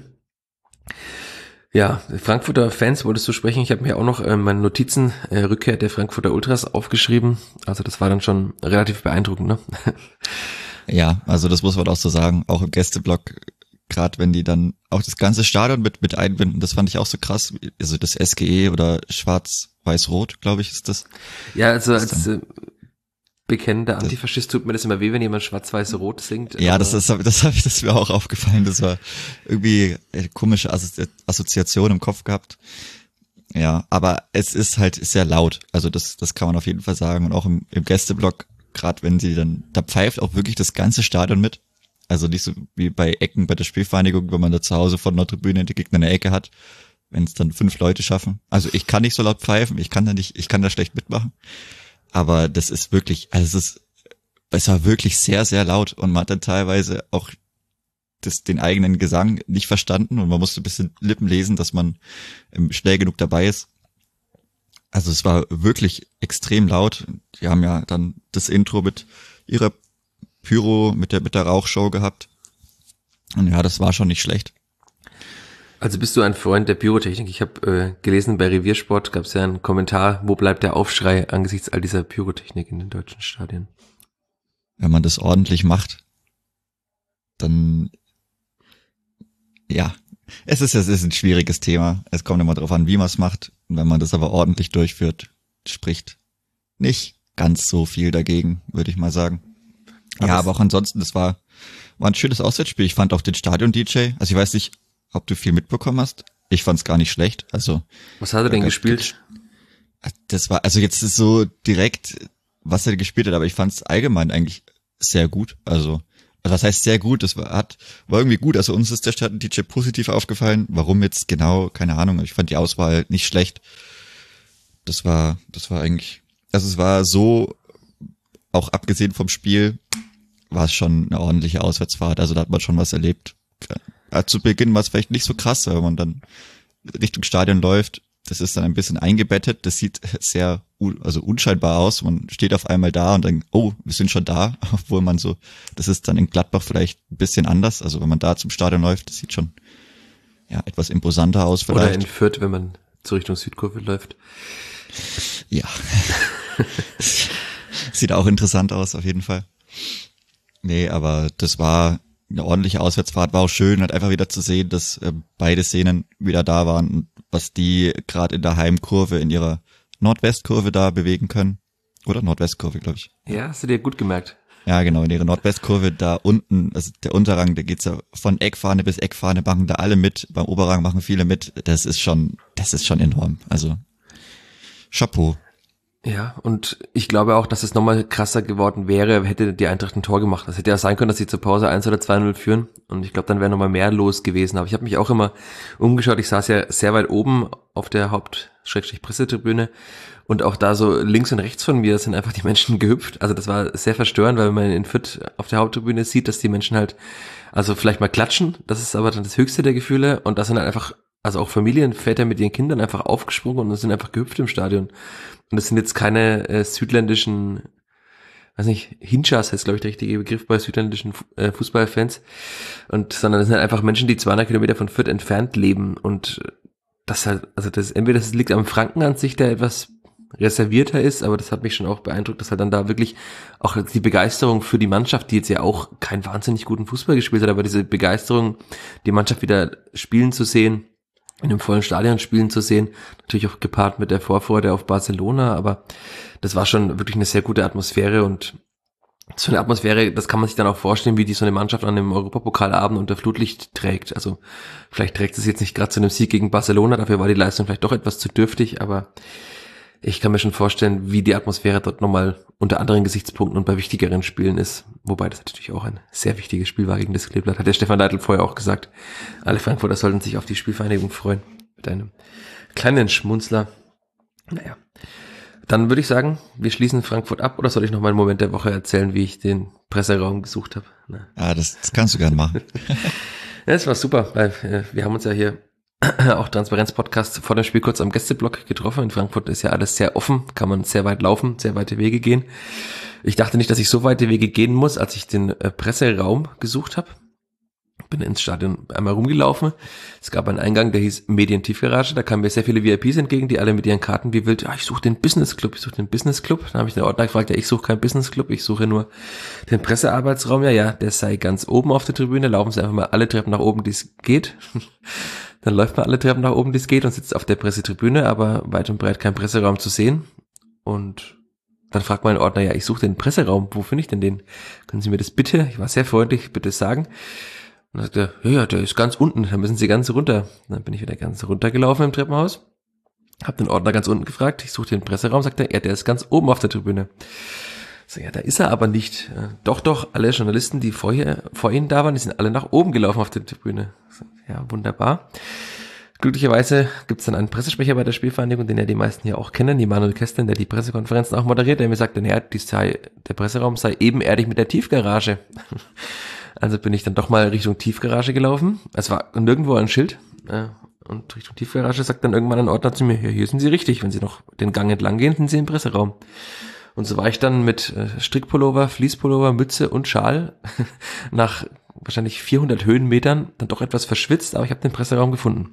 Ja, Frankfurter Fans wolltest du sprechen. Ich habe mir auch noch äh, meine Notizen äh, Rückkehr der Frankfurter Ultras aufgeschrieben. Also das war dann schon relativ beeindruckend, ne? Ja, also das muss man auch so sagen, auch im Gästeblock, gerade wenn die dann auch das ganze Stadion mit mit einbinden, das fand ich auch so krass, also das S G E oder Schwarz-Weiß-Rot, glaube ich, ist das. Ja, also das als äh, bekennender Antifaschist tut mir das immer weh, wenn jemand Schwarz-Weiß-Rot singt. Ja, das ist, das habe ich, das ist mir auch aufgefallen, das war irgendwie eine komische Assozi- Assoziation im Kopf gehabt. Ja, aber es ist halt sehr laut, also das das kann man auf jeden Fall sagen und auch im, im Gästeblock, gerade wenn sie dann, da pfeift auch wirklich das ganze Stadion mit. Also nicht so wie bei Ecken bei der Spielvereinigung, wenn man da zu Hause von der Tribüne die Gegner eine Ecke hat, wenn es dann fünf Leute schaffen. Also ich kann nicht so laut pfeifen, ich kann da nicht, ich kann da schlecht mitmachen. Aber das ist wirklich, also es ist, es war wirklich sehr, sehr laut und man hat dann teilweise auch das, den eigenen Gesang nicht verstanden und man musste ein bisschen Lippen lesen, dass man schnell genug dabei ist. Also es war wirklich extrem laut. Die haben ja dann das Intro mit ihrer Pyro, mit der mit der Rauchshow gehabt. Und ja, das war schon nicht schlecht. Also bist du ein Freund der Pyrotechnik? Ich habe äh, gelesen, bei Reviersport gab es ja einen Kommentar, wo bleibt der Aufschrei angesichts all dieser Pyrotechnik in den deutschen Stadien? Wenn man das ordentlich macht, dann ja, es ist es ist ein schwieriges Thema. Es kommt immer darauf an, wie man es macht. Und wenn man das aber ordentlich durchführt, spricht nicht ganz so viel dagegen, würde ich mal sagen. Aber ja, aber auch ansonsten, das war war ein schönes Auswärtsspiel. Ich fand auch den Stadion-D J, also ich weiß nicht, ob du viel mitbekommen hast. Ich fand's gar nicht schlecht. Also was hat er denn gespielt? Das war, also jetzt ist so direkt, was er gespielt hat, aber ich fand's allgemein eigentlich sehr gut. Also, was heißt sehr gut? Das war, hat, war irgendwie gut. Also uns ist der Stadion-D J positiv aufgefallen. Warum jetzt genau? Keine Ahnung. Ich fand die Auswahl nicht schlecht. Das war, das war eigentlich, also es war so, auch abgesehen vom Spiel, war es schon eine ordentliche Auswärtsfahrt. Also da hat man schon was erlebt. Ja, zu Beginn war es vielleicht nicht so krass, wenn man dann Richtung Stadion läuft. Das ist dann ein bisschen eingebettet. Das sieht sehr also unscheinbar aus. Man steht auf einmal da und denkt, oh, wir sind schon da. Obwohl man so, das ist dann in Gladbach vielleicht ein bisschen anders. Also wenn man da zum Stadion läuft, das sieht schon ja etwas imposanter aus vielleicht. Oder in Fürth, wenn man zur Richtung Südkurve läuft. Ja. Sieht auch interessant aus, auf jeden Fall. Nee, aber das war eine ordentliche Auswärtsfahrt, war auch schön, halt einfach wieder zu sehen, dass äh, beide Szenen wieder da waren und was die gerade in der Heimkurve, in ihrer Nordwestkurve da bewegen können. Oder Nordwestkurve, glaube ich. Ja, hast du dir gut gemerkt. Ja, genau, in ihrer Nordwestkurve da unten, also der Unterrang, da geht's ja von Eckfahne bis Eckfahne, machen da alle mit, beim Oberrang machen viele mit. Das ist schon, das ist schon enorm. Also Chapeau. Ja, und ich glaube auch, dass es nochmal krasser geworden wäre, hätte die Eintracht ein Tor gemacht. Das hätte ja sein können, dass sie zur Pause eins oder zwei null führen. Und ich glaube, dann wäre nochmal mehr los gewesen. Aber ich habe mich auch immer umgeschaut. Ich saß ja sehr weit oben auf der Haupt-Pressetribüne. Und auch da so links und rechts von mir sind einfach die Menschen gehüpft. Also das war sehr verstörend, weil man in Fürth auf der Haupttribüne sieht, dass die Menschen halt, also vielleicht mal klatschen. Das ist aber dann das höchste der Gefühle. Und das sind halt einfach, also auch Familienväter mit ihren Kindern einfach aufgesprungen und sind einfach gehüpft im Stadion. Und es sind jetzt keine äh, südländischen, weiß nicht, Hinschas heißt, glaube ich, der richtige Begriff bei südländischen äh, Fußballfans. Und, sondern es sind halt einfach Menschen, die zweihundert Kilometer von Fürth entfernt leben. Und das halt, also das, entweder das liegt am Franken an sich, der etwas reservierter ist, aber das hat mich schon auch beeindruckt, dass halt dann da wirklich auch die Begeisterung für die Mannschaft, die jetzt ja auch keinen wahnsinnig guten Fußball gespielt hat, aber diese Begeisterung, die Mannschaft wieder spielen zu sehen, in einem vollen Stadion spielen zu sehen, natürlich auch gepaart mit der Vorfreude auf Barcelona, aber das war schon wirklich eine sehr gute Atmosphäre und so eine Atmosphäre, das kann man sich dann auch vorstellen, wie die so eine Mannschaft an einem Europapokalabend unter Flutlicht trägt. Also vielleicht trägt es jetzt nicht gerade zu einem Sieg gegen Barcelona, dafür war die Leistung vielleicht doch etwas zu dürftig, aber ich kann mir schon vorstellen, wie die Atmosphäre dort nochmal unter anderen Gesichtspunkten und bei wichtigeren Spielen ist. Wobei das natürlich auch ein sehr wichtiges Spiel war gegen das Kleeblatt. Hat der Stefan Leitl vorher auch gesagt. Alle Frankfurter sollten sich auf die Spielvereinigung freuen. Mit einem kleinen Schmunzler. Naja. Dann würde ich sagen, wir schließen Frankfurt ab. Oder soll ich noch mal einen Moment der Woche erzählen, wie ich den Presseraum gesucht habe? Na. Ja, das, das kannst du gerne machen. Ja, das war super, weil äh, wir haben uns ja hier auch Transparenz-Podcast vor dem Spiel kurz am Gästeblock getroffen. In Frankfurt ist ja alles sehr offen, kann man sehr weit laufen, sehr weite Wege gehen. Ich dachte nicht, dass ich so weite Wege gehen muss, als ich den äh, Presseraum gesucht habe. Bin ins Stadion einmal rumgelaufen. Es gab einen Eingang, der hieß Medientiefgarage. Da kamen mir sehr viele V I Ps entgegen, die alle mit ihren Karten wie wild, ja, ich suche den Business Club, ich suche den Business Club. Dann habe ich den Ordner gefragt, ja, ich suche keinen Business Club, ich suche nur den Pressearbeitsraum. Ja, ja, der sei ganz oben auf der Tribüne. Laufen Sie einfach mal alle Treppen nach oben, die es geht. Dann läuft man alle Treppen nach oben, die es geht und sitzt auf der Pressetribüne, aber weit und breit kein Presseraum zu sehen. Und dann fragt mein Ordner, ja, ich suche den Presseraum, wo finde ich denn den? Können Sie mir das bitte, ich war sehr freundlich, bitte sagen. Und dann sagt er, ja, ja, der ist ganz unten, da müssen Sie ganz runter. Und dann bin ich wieder ganz runtergelaufen im Treppenhaus, hab den Ordner ganz unten gefragt, ich suche den Presseraum, sagt er, ja, der ist ganz oben auf der Tribüne. So, ja, da ist er aber nicht. Doch, doch, alle Journalisten, die vorher, vor Ihnen da waren, die sind alle nach oben gelaufen auf der Tribüne. So, ja, wunderbar. Glücklicherweise gibt es dann einen Pressesprecher bei der Spielvereinigung, den ja die meisten hier auch kennen, die Manuel Kästner, der die Pressekonferenzen auch moderiert, der mir sagte, naja, die sei, der Presseraum sei ebenerdig mit der Tiefgarage. Also bin ich dann doch mal Richtung Tiefgarage gelaufen. Es war nirgendwo ein Schild. Und Richtung Tiefgarage sagt dann irgendwann ein Ordner zu mir, ja, hier sind Sie richtig, wenn Sie noch den Gang entlang gehen, sind Sie im Presseraum. Und so war ich dann mit Strickpullover, Fließpullover, Mütze und Schal nach wahrscheinlich vierhundert Höhenmetern dann doch etwas verschwitzt, aber ich habe den Presseraum gefunden.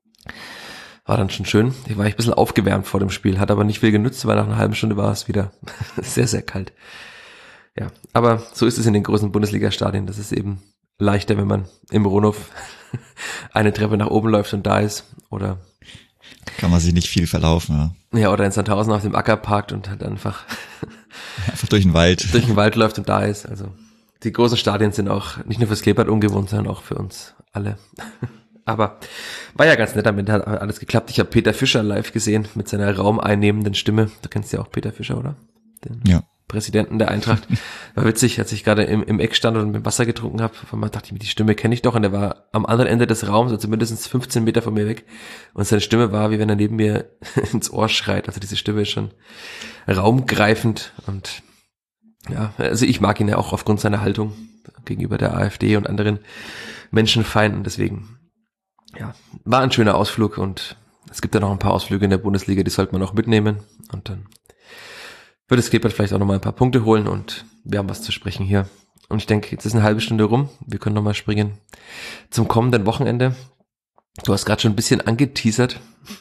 War dann schon schön. Hier war ich ein bisschen aufgewärmt vor dem Spiel, hat aber nicht viel genützt, weil nach einer halben Stunde war es wieder sehr, sehr kalt. Ja, aber so ist es in den großen Bundesliga-Stadien. Das ist eben leichter, wenn man im Rohnhof eine Treppe nach oben läuft und da ist. Oder kann man sich nicht viel verlaufen, ja. Ja, oder in Sandhausen auf dem Acker parkt und halt einfach einfach durch den Wald. Durch den Wald läuft und da ist. Also die großen Stadien sind auch nicht nur fürs Kleeblatt ungewohnt, sondern auch für uns alle. Aber war ja ganz nett, damit hat alles geklappt. Ich habe Peter Fischer live gesehen mit seiner raumeinnehmenden Stimme. Du kennst ja auch Peter Fischer, oder? Den ja. Präsidenten der Eintracht. War witzig, als ich gerade im, im Eck stand und mit Wasser getrunken habe. Von mal dachte ich mir, die Stimme kenne ich doch. Und der war am anderen Ende des Raums, also mindestens fünfzehn Meter von mir weg. Und seine Stimme war, wie wenn er neben mir ins Ohr schreit. Also diese Stimme ist schon raumgreifend. Und ja, also ich mag ihn ja auch aufgrund seiner Haltung gegenüber der AfD und anderen Menschenfeinden. Deswegen, ja, war ein schöner Ausflug. Und es gibt ja noch ein paar Ausflüge in der Bundesliga, die sollte man auch mitnehmen. Und dann wird das Kleeblatt vielleicht auch nochmal ein paar Punkte holen und wir haben was zu sprechen hier. Und ich denke, jetzt ist eine halbe Stunde rum. Wir können nochmal springen zum kommenden Wochenende. Du hast gerade schon ein bisschen angeteasert.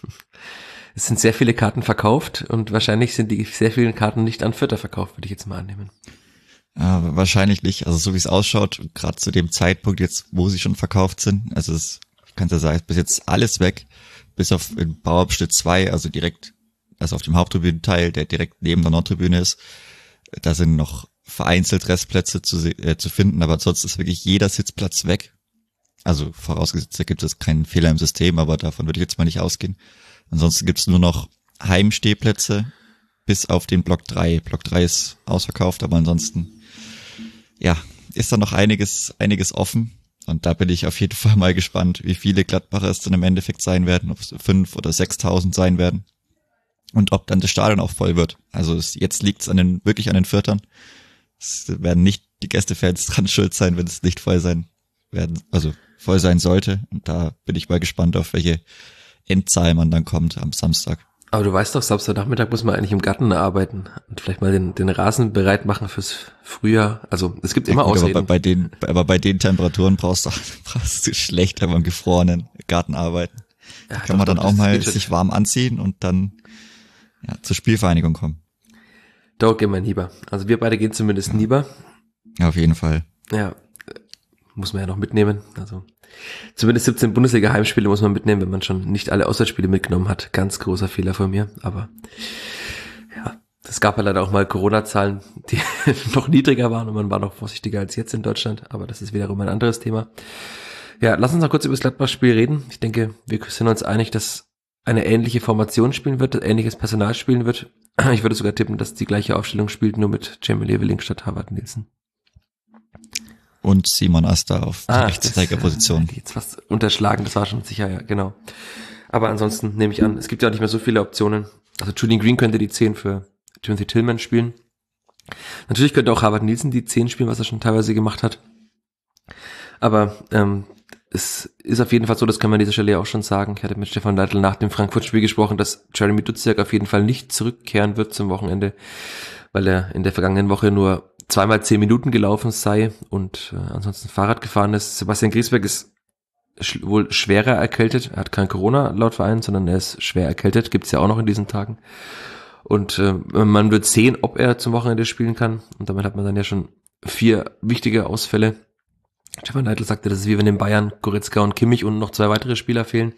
Es sind sehr viele Karten verkauft und wahrscheinlich sind die sehr vielen Karten nicht an Vierter verkauft, würde ich jetzt mal annehmen. Ja, wahrscheinlich nicht. Also so wie es ausschaut, gerade zu dem Zeitpunkt jetzt, wo sie schon verkauft sind, also es, ich kann es ja sagen, bis jetzt alles weg, bis auf den Bauabschnitt zwei, also direkt also auf dem Haupttribünenteil, der direkt neben der Nordtribüne ist. Da sind noch vereinzelt Restplätze zu, äh, zu finden, aber sonst ist wirklich jeder Sitzplatz weg. Also vorausgesetzt, da gibt es keinen Fehler im System, aber davon würde ich jetzt mal nicht ausgehen. Ansonsten gibt es nur noch Heimstehplätze bis auf den Block drei. Block drei ist ausverkauft, aber ansonsten, ja, ist da noch einiges, einiges offen. Und da bin ich auf jeden Fall mal gespannt, wie viele Gladbacher es dann im Endeffekt sein werden, ob es fünf oder sechstausend sein werden. Und ob dann das Stadion auch voll wird. Also es, jetzt liegt es an den, wirklich an den Viertern. Es werden nicht die Gästefans dran schuld sein, wenn es nicht voll sein werden, also voll sein sollte. Und da bin ich mal gespannt, auf welche Endzahl man dann kommt am Samstag. Aber du weißt doch, Samstagnachmittag muss man eigentlich im Garten arbeiten und vielleicht mal den, den Rasen bereit machen fürs Frühjahr. Also es gibt immer ja, gut, Ausreden. Aber bei, bei den, aber bei den Temperaturen brauchst du, brauchst du schlecht aber im gefrorenen Garten arbeiten. Ja, da kann doch, man dann doch, auch mal sich warm anziehen und dann ja, zur Spielvereinigung kommen. Doch, gehen wir lieber. Also wir beide gehen zumindest ja. lieber. Ja, auf jeden Fall. Ja, muss man ja noch mitnehmen. Also zumindest siebzehn Bundesliga-Heimspiele muss man mitnehmen, wenn man schon nicht alle Auswärtsspiele mitgenommen hat. Ganz großer Fehler von mir. Aber ja, es gab ja leider auch mal Corona-Zahlen, die noch niedriger waren und man war noch vorsichtiger als jetzt in Deutschland. Aber das ist wiederum ein anderes Thema. Ja, lass uns noch kurz über das Gladbach-Spiel reden. Ich denke, wir sind uns einig, dass eine ähnliche Formation spielen wird, ähnliches Personal spielen wird. Ich würde sogar tippen, dass die gleiche Aufstellung spielt, nur mit Jamie Leveling statt Harvard Nielsen. Und Simon Asta auf ah, Rechtsträgerposition. Die jetzt fast unterschlagen, das war schon sicher, ja, genau. Aber ansonsten nehme ich an, es gibt ja auch nicht mehr so viele Optionen. Also Julian Green könnte die zehn für Timothy Tillman spielen. Natürlich könnte auch Harvard Nielsen die zehn spielen, was er schon teilweise gemacht hat. Aber ähm, es ist auf jeden Fall so, das kann man an dieser Stelle ja auch schon sagen. Ich hatte mit Stefan Leitl nach dem Frankfurt-Spiel gesprochen, dass Jeremy Duziak auf jeden Fall nicht zurückkehren wird zum Wochenende, weil er in der vergangenen Woche nur zweimal zehn Minuten gelaufen sei und äh, ansonsten Fahrrad gefahren ist. Sebastian Griesbeck ist sch- wohl schwerer erkältet. Er hat kein Corona laut Verein, sondern er ist schwer erkältet. Gibt's ja auch noch in diesen Tagen. Und äh, man wird sehen, ob er zum Wochenende spielen kann. Und damit hat man dann ja schon vier wichtige Ausfälle. Stefan Neidl sagte, das ist wie wenn den Bayern Goretzka und Kimmich und noch zwei weitere Spieler fehlen.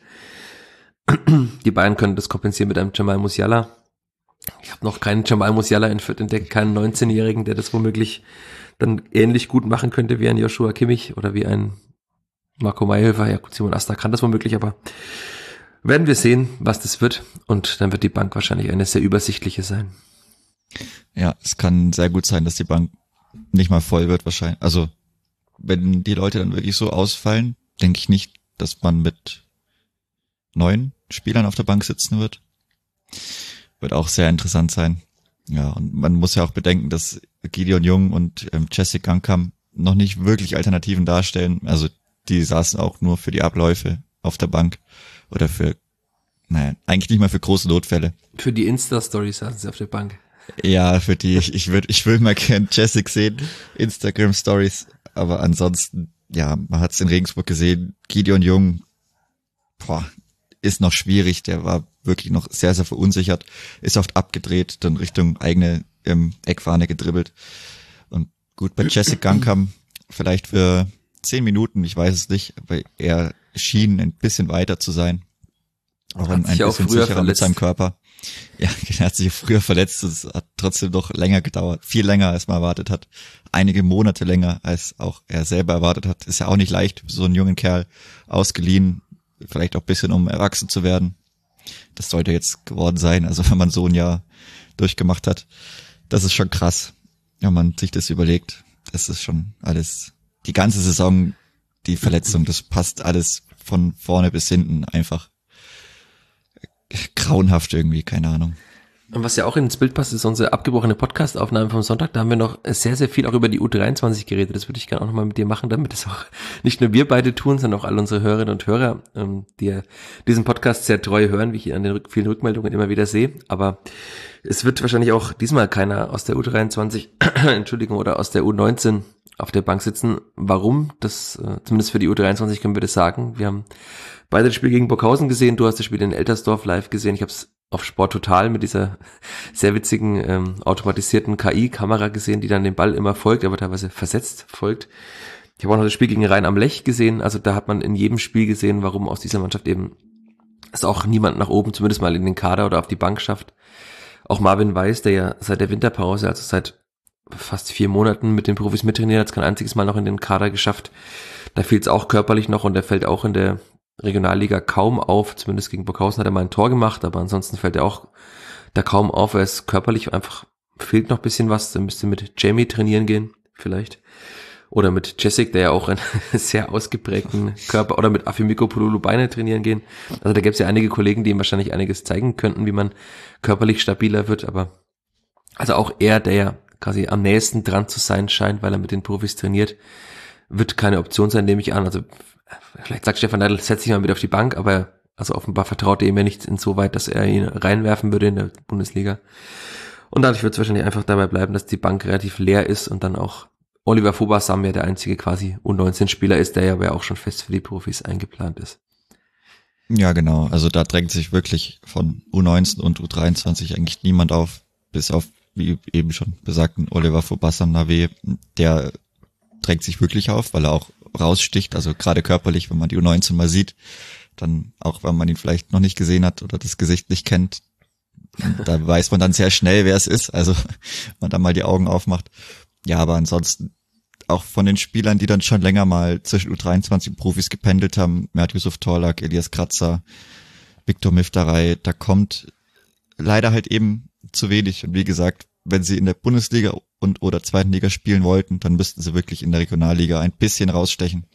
Die Bayern können das kompensieren mit einem Jamal Musiala. Ich habe noch keinen Jamal Musiala in Fürth entdeckt, keinen neunzehnjährigen, der das womöglich dann ähnlich gut machen könnte wie ein Joshua Kimmich oder wie ein Marco Mayhöfer. Ja gut, Simon Asta kann das womöglich, aber werden wir sehen, was das wird. Und dann wird die Bank wahrscheinlich eine sehr übersichtliche sein. Ja, es kann sehr gut sein, dass die Bank nicht mal voll wird wahrscheinlich. Also wenn die Leute dann wirklich so ausfallen, denke ich nicht, dass man mit neun Spielern auf der Bank sitzen wird. Wird auch sehr interessant sein. Ja, und man muss ja auch bedenken, dass Gideon Jung und ähm, Jessic Gangkam noch nicht wirklich Alternativen darstellen. Also die saßen auch nur für die Abläufe auf der Bank oder für, naja, eigentlich nicht mal für große Notfälle. Für die Insta-Stories saßen sie auf der Bank. Ja, für die, ich, ich würde, ich will mal gern Jessic sehen, Instagram-Stories, aber ansonsten, ja, man hat es in Regensburg gesehen, Gideon Jung, boah, ist noch schwierig, der war wirklich noch sehr, sehr verunsichert, ist oft abgedreht, dann Richtung eigene ähm, Eckfahne gedribbelt. Und gut, bei Jessic Gangkam vielleicht für zehn Minuten, ich weiß es nicht, aber er schien ein bisschen weiter zu sein. Auch ein, ein bisschen sicherer verletzt. Mit seinem Körper. Ja, er hat sich früher verletzt, es hat trotzdem noch länger gedauert, viel länger als man erwartet hat. Einige Monate länger, als auch er selber erwartet hat. Ist ja auch nicht leicht, so einen jungen Kerl ausgeliehen, vielleicht auch ein bisschen, um erwachsen zu werden. Das sollte jetzt geworden sein, also wenn man so ein Jahr durchgemacht hat. Das ist schon krass, wenn man sich das überlegt. Das ist schon alles, die ganze Saison, die Verletzung, das passt alles von vorne bis hinten einfach grauenhaft irgendwie, keine Ahnung. Und was ja auch ins Bild passt, ist unsere abgebrochene Podcast-Aufnahme vom Sonntag. Da haben wir noch sehr, sehr viel auch über die U dreiundzwanzig geredet. Das würde ich gerne auch nochmal mit dir machen, damit das auch nicht nur wir beide tun, sondern auch all unsere Hörerinnen und Hörer, die diesen Podcast sehr treu hören, wie ich ihn an den vielen Rückmeldungen immer wieder sehe. Aber es wird wahrscheinlich auch diesmal keiner aus der U dreiundzwanzig, Entschuldigung, oder aus der U neunzehn auf der Bank sitzen. Warum? Das, zumindest für die U dreiundzwanzig können wir das sagen. Wir haben beide das Spiel gegen Burghausen gesehen. Du hast das Spiel in Eltersdorf live gesehen. Ich habe es auf Sport Total mit dieser sehr witzigen ähm, automatisierten K I-Kamera gesehen, die dann den Ball immer folgt, aber teilweise versetzt folgt. Ich habe auch noch das Spiel gegen Rhein am Lech gesehen. Also da hat man in jedem Spiel gesehen, warum aus dieser Mannschaft eben es auch niemand nach oben, zumindest mal in den Kader oder auf die Bank schafft. Auch Marvin Weiß, der ja seit der Winterpause, also seit fast vier Monaten mit den Profis mittrainiert, hat es kein einziges Mal noch in den Kader geschafft. Da fehlt es auch körperlich noch und der fällt auch in der Regionalliga kaum auf, zumindest gegen Burghausen hat er mal ein Tor gemacht, aber ansonsten fällt er auch da kaum auf, er ist körperlich einfach, fehlt noch ein bisschen was, er müsste mit Jamie trainieren gehen, vielleicht, oder mit Jessic, der ja auch einen sehr ausgeprägten Körper, oder mit Afimiko Pululu Beine trainieren gehen, also da gäbe es ja einige Kollegen, die ihm wahrscheinlich einiges zeigen könnten, wie man körperlich stabiler wird, aber also auch er, der ja quasi am nächsten dran zu sein scheint, weil er mit den Profis trainiert, wird keine Option sein, nehme ich an, also vielleicht sagt Stefan Neidl, setz dich mal mit auf die Bank, aber also offenbar vertraut er ihm ja nicht insoweit, dass er ihn reinwerfen würde in der Bundesliga. Und dadurch wird es wahrscheinlich einfach dabei bleiben, dass die Bank relativ leer ist und dann auch Oliver Fobasam ja der einzige quasi U neunzehn Spieler ist, der ja aber auch schon fest für die Profis eingeplant ist. Ja, genau. Also da drängt sich wirklich von U neunzehn und U dreiundzwanzig eigentlich niemand auf, bis auf, wie eben schon besagten, Oliver Fobasam Nawe, der drängt sich wirklich auf, weil er auch raussticht, also gerade körperlich, wenn man die U neunzehn mal sieht, dann auch, wenn man ihn vielleicht noch nicht gesehen hat oder das Gesicht nicht kennt, da weiß man dann sehr schnell, wer es ist, also wenn man dann mal die Augen aufmacht. Ja, aber ansonsten auch von den Spielern, die dann schon länger mal zwischen U dreiundzwanzig und Profis gependelt haben, Mert Yusuf Torlak, Elias Kratzer, Viktor Miftarei, da kommt leider halt eben zu wenig. Und wie gesagt, wenn sie in der Bundesliga und oder zweiten Liga spielen wollten, dann müssten sie wirklich in der Regionalliga ein bisschen rausstechen.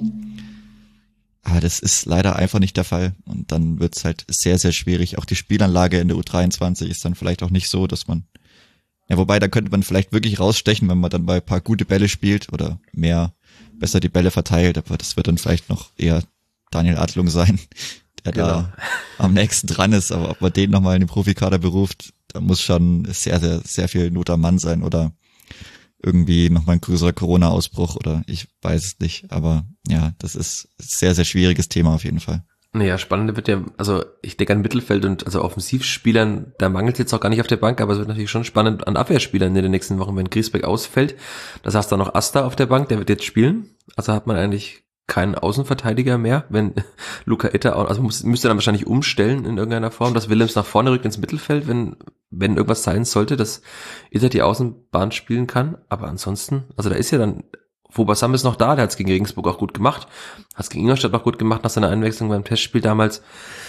Aber das ist leider einfach nicht der Fall. Und dann wird's halt sehr, sehr schwierig. Auch die Spielanlage in der U dreiundzwanzig ist dann vielleicht auch nicht so, dass man, ja, wobei, da könnte man vielleicht wirklich rausstechen, wenn man dann bei ein paar gute Bälle spielt oder mehr, besser die Bälle verteilt. Aber das wird dann vielleicht noch eher Daniel Adlung sein, der genau da am nächsten dran ist. Aber ob man den nochmal in den Profikader beruft, da muss schon sehr, sehr, sehr viel Not am Mann sein oder irgendwie nochmal ein größerer Corona-Ausbruch oder ich weiß es nicht. Aber ja, das ist ein sehr, sehr schwieriges Thema auf jeden Fall. Naja, spannend wird ja, also ich denke an Mittelfeld und also Offensivspielern, da mangelt es jetzt auch gar nicht auf der Bank, aber es wird natürlich schon spannend an Abwehrspielern in den nächsten Wochen, wenn Griesbeck ausfällt. Das heißt dann noch Asta auf der Bank, der wird jetzt spielen. Also hat man eigentlich keinen Außenverteidiger mehr, wenn Luca Itter, also muss, müsste dann wahrscheinlich umstellen in irgendeiner Form, dass Willems nach vorne rückt ins Mittelfeld, wenn wenn irgendwas sein sollte, dass Itter die Außenbahn spielen kann. Aber ansonsten, also da ist ja dann Wobasam ist noch da, der hat es gegen Regensburg auch gut gemacht, hat es gegen Ingolstadt auch gut gemacht nach seiner Einwechslung beim Testspiel damals.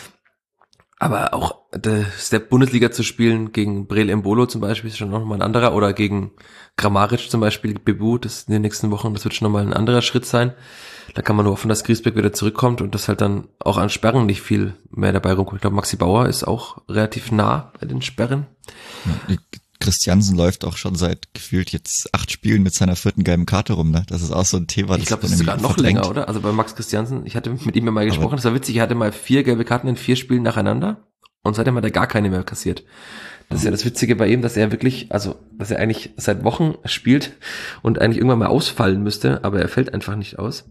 Aber auch der Step Bundesliga zu spielen gegen Breel Embolo zum Beispiel ist schon noch mal ein anderer, oder gegen Grammaric zum Beispiel, Bebu, das in den nächsten Wochen, das wird schon noch mal ein anderer Schritt sein. Da kann man nur hoffen, dass Griesbeck wieder zurückkommt und dass halt dann auch an Sperren nicht viel mehr dabei rumkommt. Ich glaube, Maxi Bauer ist auch relativ nah bei den Sperren. Ja, Christiansen läuft auch schon seit gefühlt jetzt acht Spielen mit seiner vierten gelben Karte rum, ne? Das ist auch so ein Thema. Ich glaube, das ist sogar noch verdrängt. Länger, oder? Also bei Max Christiansen, ich hatte mit ihm ja mal gesprochen, aber das war witzig, er hatte mal vier gelbe Karten in vier Spielen nacheinander und seitdem hat er gar keine mehr kassiert. Das ist ja das Witzige bei ihm, dass er wirklich, also dass er eigentlich seit Wochen spielt und eigentlich irgendwann mal ausfallen müsste, aber er fällt einfach nicht aus.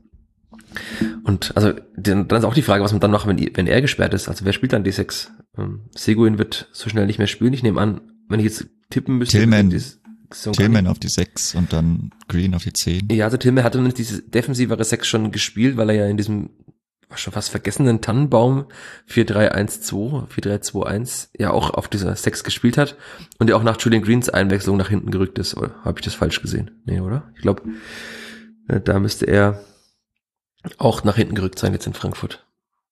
Und also dann ist auch die Frage, was man dann macht, wenn, wenn er gesperrt ist. Also wer spielt dann die sechs? Ähm, Seguin wird so schnell nicht mehr spielen. Ich nehme an, wenn ich jetzt tippen müsste. Tillman, Tillman auf die sechs und dann Green auf die zehn. Ja, also Tillman hatte dann diese defensivere sechs schon gespielt, weil er ja in diesem schon fast vergessenen Tannenbaum vier drei eins zwei, vier drei zwei eins ja auch auf dieser sechs gespielt hat und ja auch nach Julian Greens Einwechslung nach hinten gerückt ist. Oder habe ich das falsch gesehen? Nee, oder? Ich glaube, da müsste er auch nach hinten gerückt sein jetzt in Frankfurt.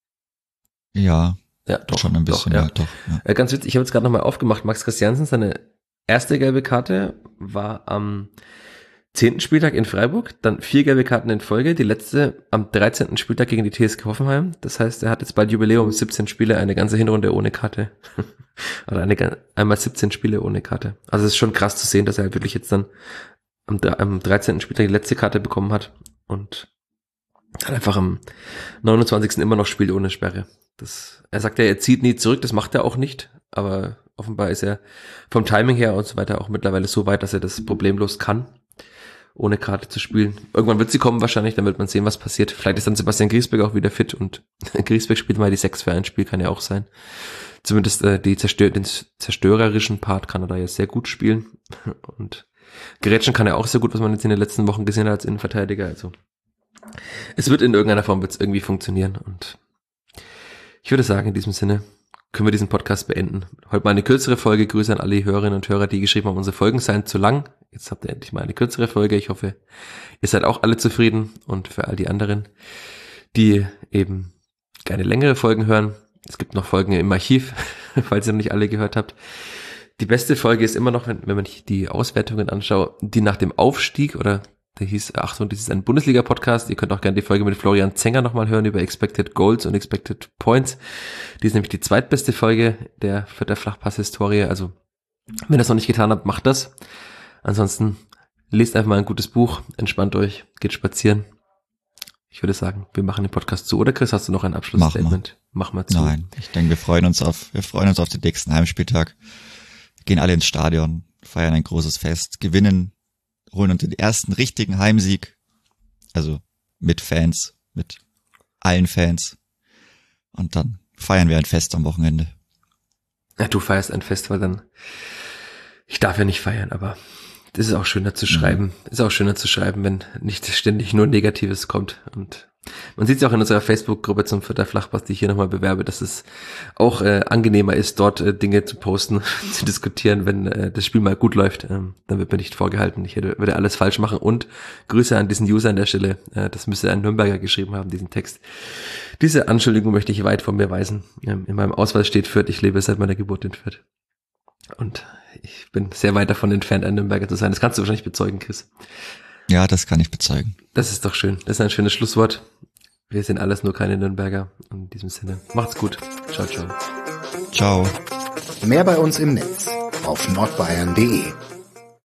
Ja, ja doch, schon ein bisschen. Doch, ja. Ja, doch, ja. Ganz witzig, ich habe jetzt gerade nochmal aufgemacht, Max Christiansen, seine erste gelbe Karte war am zehnten Spieltag in Freiburg, dann vier gelbe Karten in Folge, die letzte am dreizehnten Spieltag gegen die T S G Hoffenheim. Das heißt, er hat jetzt bald Jubiläum, siebzehn Spiele, eine ganze Hinrunde ohne Karte. Oder eine, einmal siebzehn Spiele ohne Karte. Also es ist schon krass zu sehen, dass er halt wirklich jetzt dann am, am dreizehnten Spieltag die letzte Karte bekommen hat und dann einfach am neunundzwanzigsten immer noch spielt ohne Sperre. Das, er sagt ja, er zieht nie zurück, das macht er auch nicht, aber offenbar ist er vom Timing her und so weiter auch mittlerweile so weit, dass er das problemlos kann, ohne Karte zu spielen. Irgendwann wird sie kommen wahrscheinlich, dann wird man sehen, was passiert. Vielleicht ist dann Sebastian Griesbeck auch wieder fit und Griesbeck spielt mal die sechs für ein Spiel, kann ja auch sein. Zumindest äh, die zerstör- den zerstörerischen Part kann er da jetzt sehr gut spielen und Gerätschen kann er auch sehr gut, was man jetzt in den letzten Wochen gesehen hat als Innenverteidiger, also es wird in irgendeiner Form wird's irgendwie funktionieren und ich würde sagen, in diesem Sinne können wir diesen Podcast beenden. Heute mal eine kürzere Folge. Grüße an alle Hörerinnen und Hörer, die geschrieben haben, unsere Folgen seien zu lang. Jetzt habt ihr endlich mal eine kürzere Folge. Ich hoffe, ihr seid auch alle zufrieden und für all die anderen, die eben gerne längere Folgen hören. Es gibt noch Folgen im Archiv, falls ihr noch nicht alle gehört habt. Die beste Folge ist immer noch, wenn, wenn man die Auswertungen anschaut, die nach dem Aufstieg oder der hieß, Achtung, das ist ein Bundesliga-Podcast. Ihr könnt auch gerne die Folge mit Florian Zenger nochmal hören über Expected Goals und Expected Points. Die ist nämlich die zweitbeste Folge der Vierter Flachpass-Historie. Also, wenn ihr das noch nicht getan habt, macht das. Ansonsten, lest einfach mal ein gutes Buch, entspannt euch, geht spazieren. Ich würde sagen, wir machen den Podcast zu. Oder Chris, hast du noch ein Abschlussstatement? Mach mal zu. Nein, ich denke, wir freuen uns auf, wir freuen uns auf den nächsten Heimspieltag. Gehen alle ins Stadion, feiern ein großes Fest, gewinnen, holen uns den ersten richtigen Heimsieg, also mit Fans, mit allen Fans und dann feiern wir ein Fest am Wochenende. Ja, du feierst ein Fest, weil dann, ich darf ja nicht feiern, aber das ist auch schöner zu schreiben, mhm. ist auch schöner zu schreiben, wenn nicht ständig nur Negatives kommt und man sieht es auch in unserer Facebook-Gruppe zum Vierter Flachpass, die ich hier nochmal bewerbe, dass es auch äh, angenehmer ist, dort äh, Dinge zu posten, zu diskutieren, wenn äh, das Spiel mal gut läuft. Ähm, dann wird mir nicht vorgehalten, ich hätte, würde alles falsch machen. Und Grüße an diesen User an der Stelle, äh, das müsste ein Nürnberger geschrieben haben, diesen Text. Diese Anschuldigung möchte ich weit von mir weisen. Ähm, in meinem Ausweis steht Fürth, ich lebe seit meiner Geburt in Fürth. Und ich bin sehr weit davon entfernt, ein Nürnberger zu sein. Das kannst du wahrscheinlich bezeugen, Chris. Ja, das kann ich bezeugen. Das ist doch schön. Das ist ein schönes Schlusswort. Wir sind alles nur keine Nürnberger. In diesem Sinne, macht's gut. Ciao, ciao. Ciao. Mehr bei uns im Netz auf nordbayern punkt de.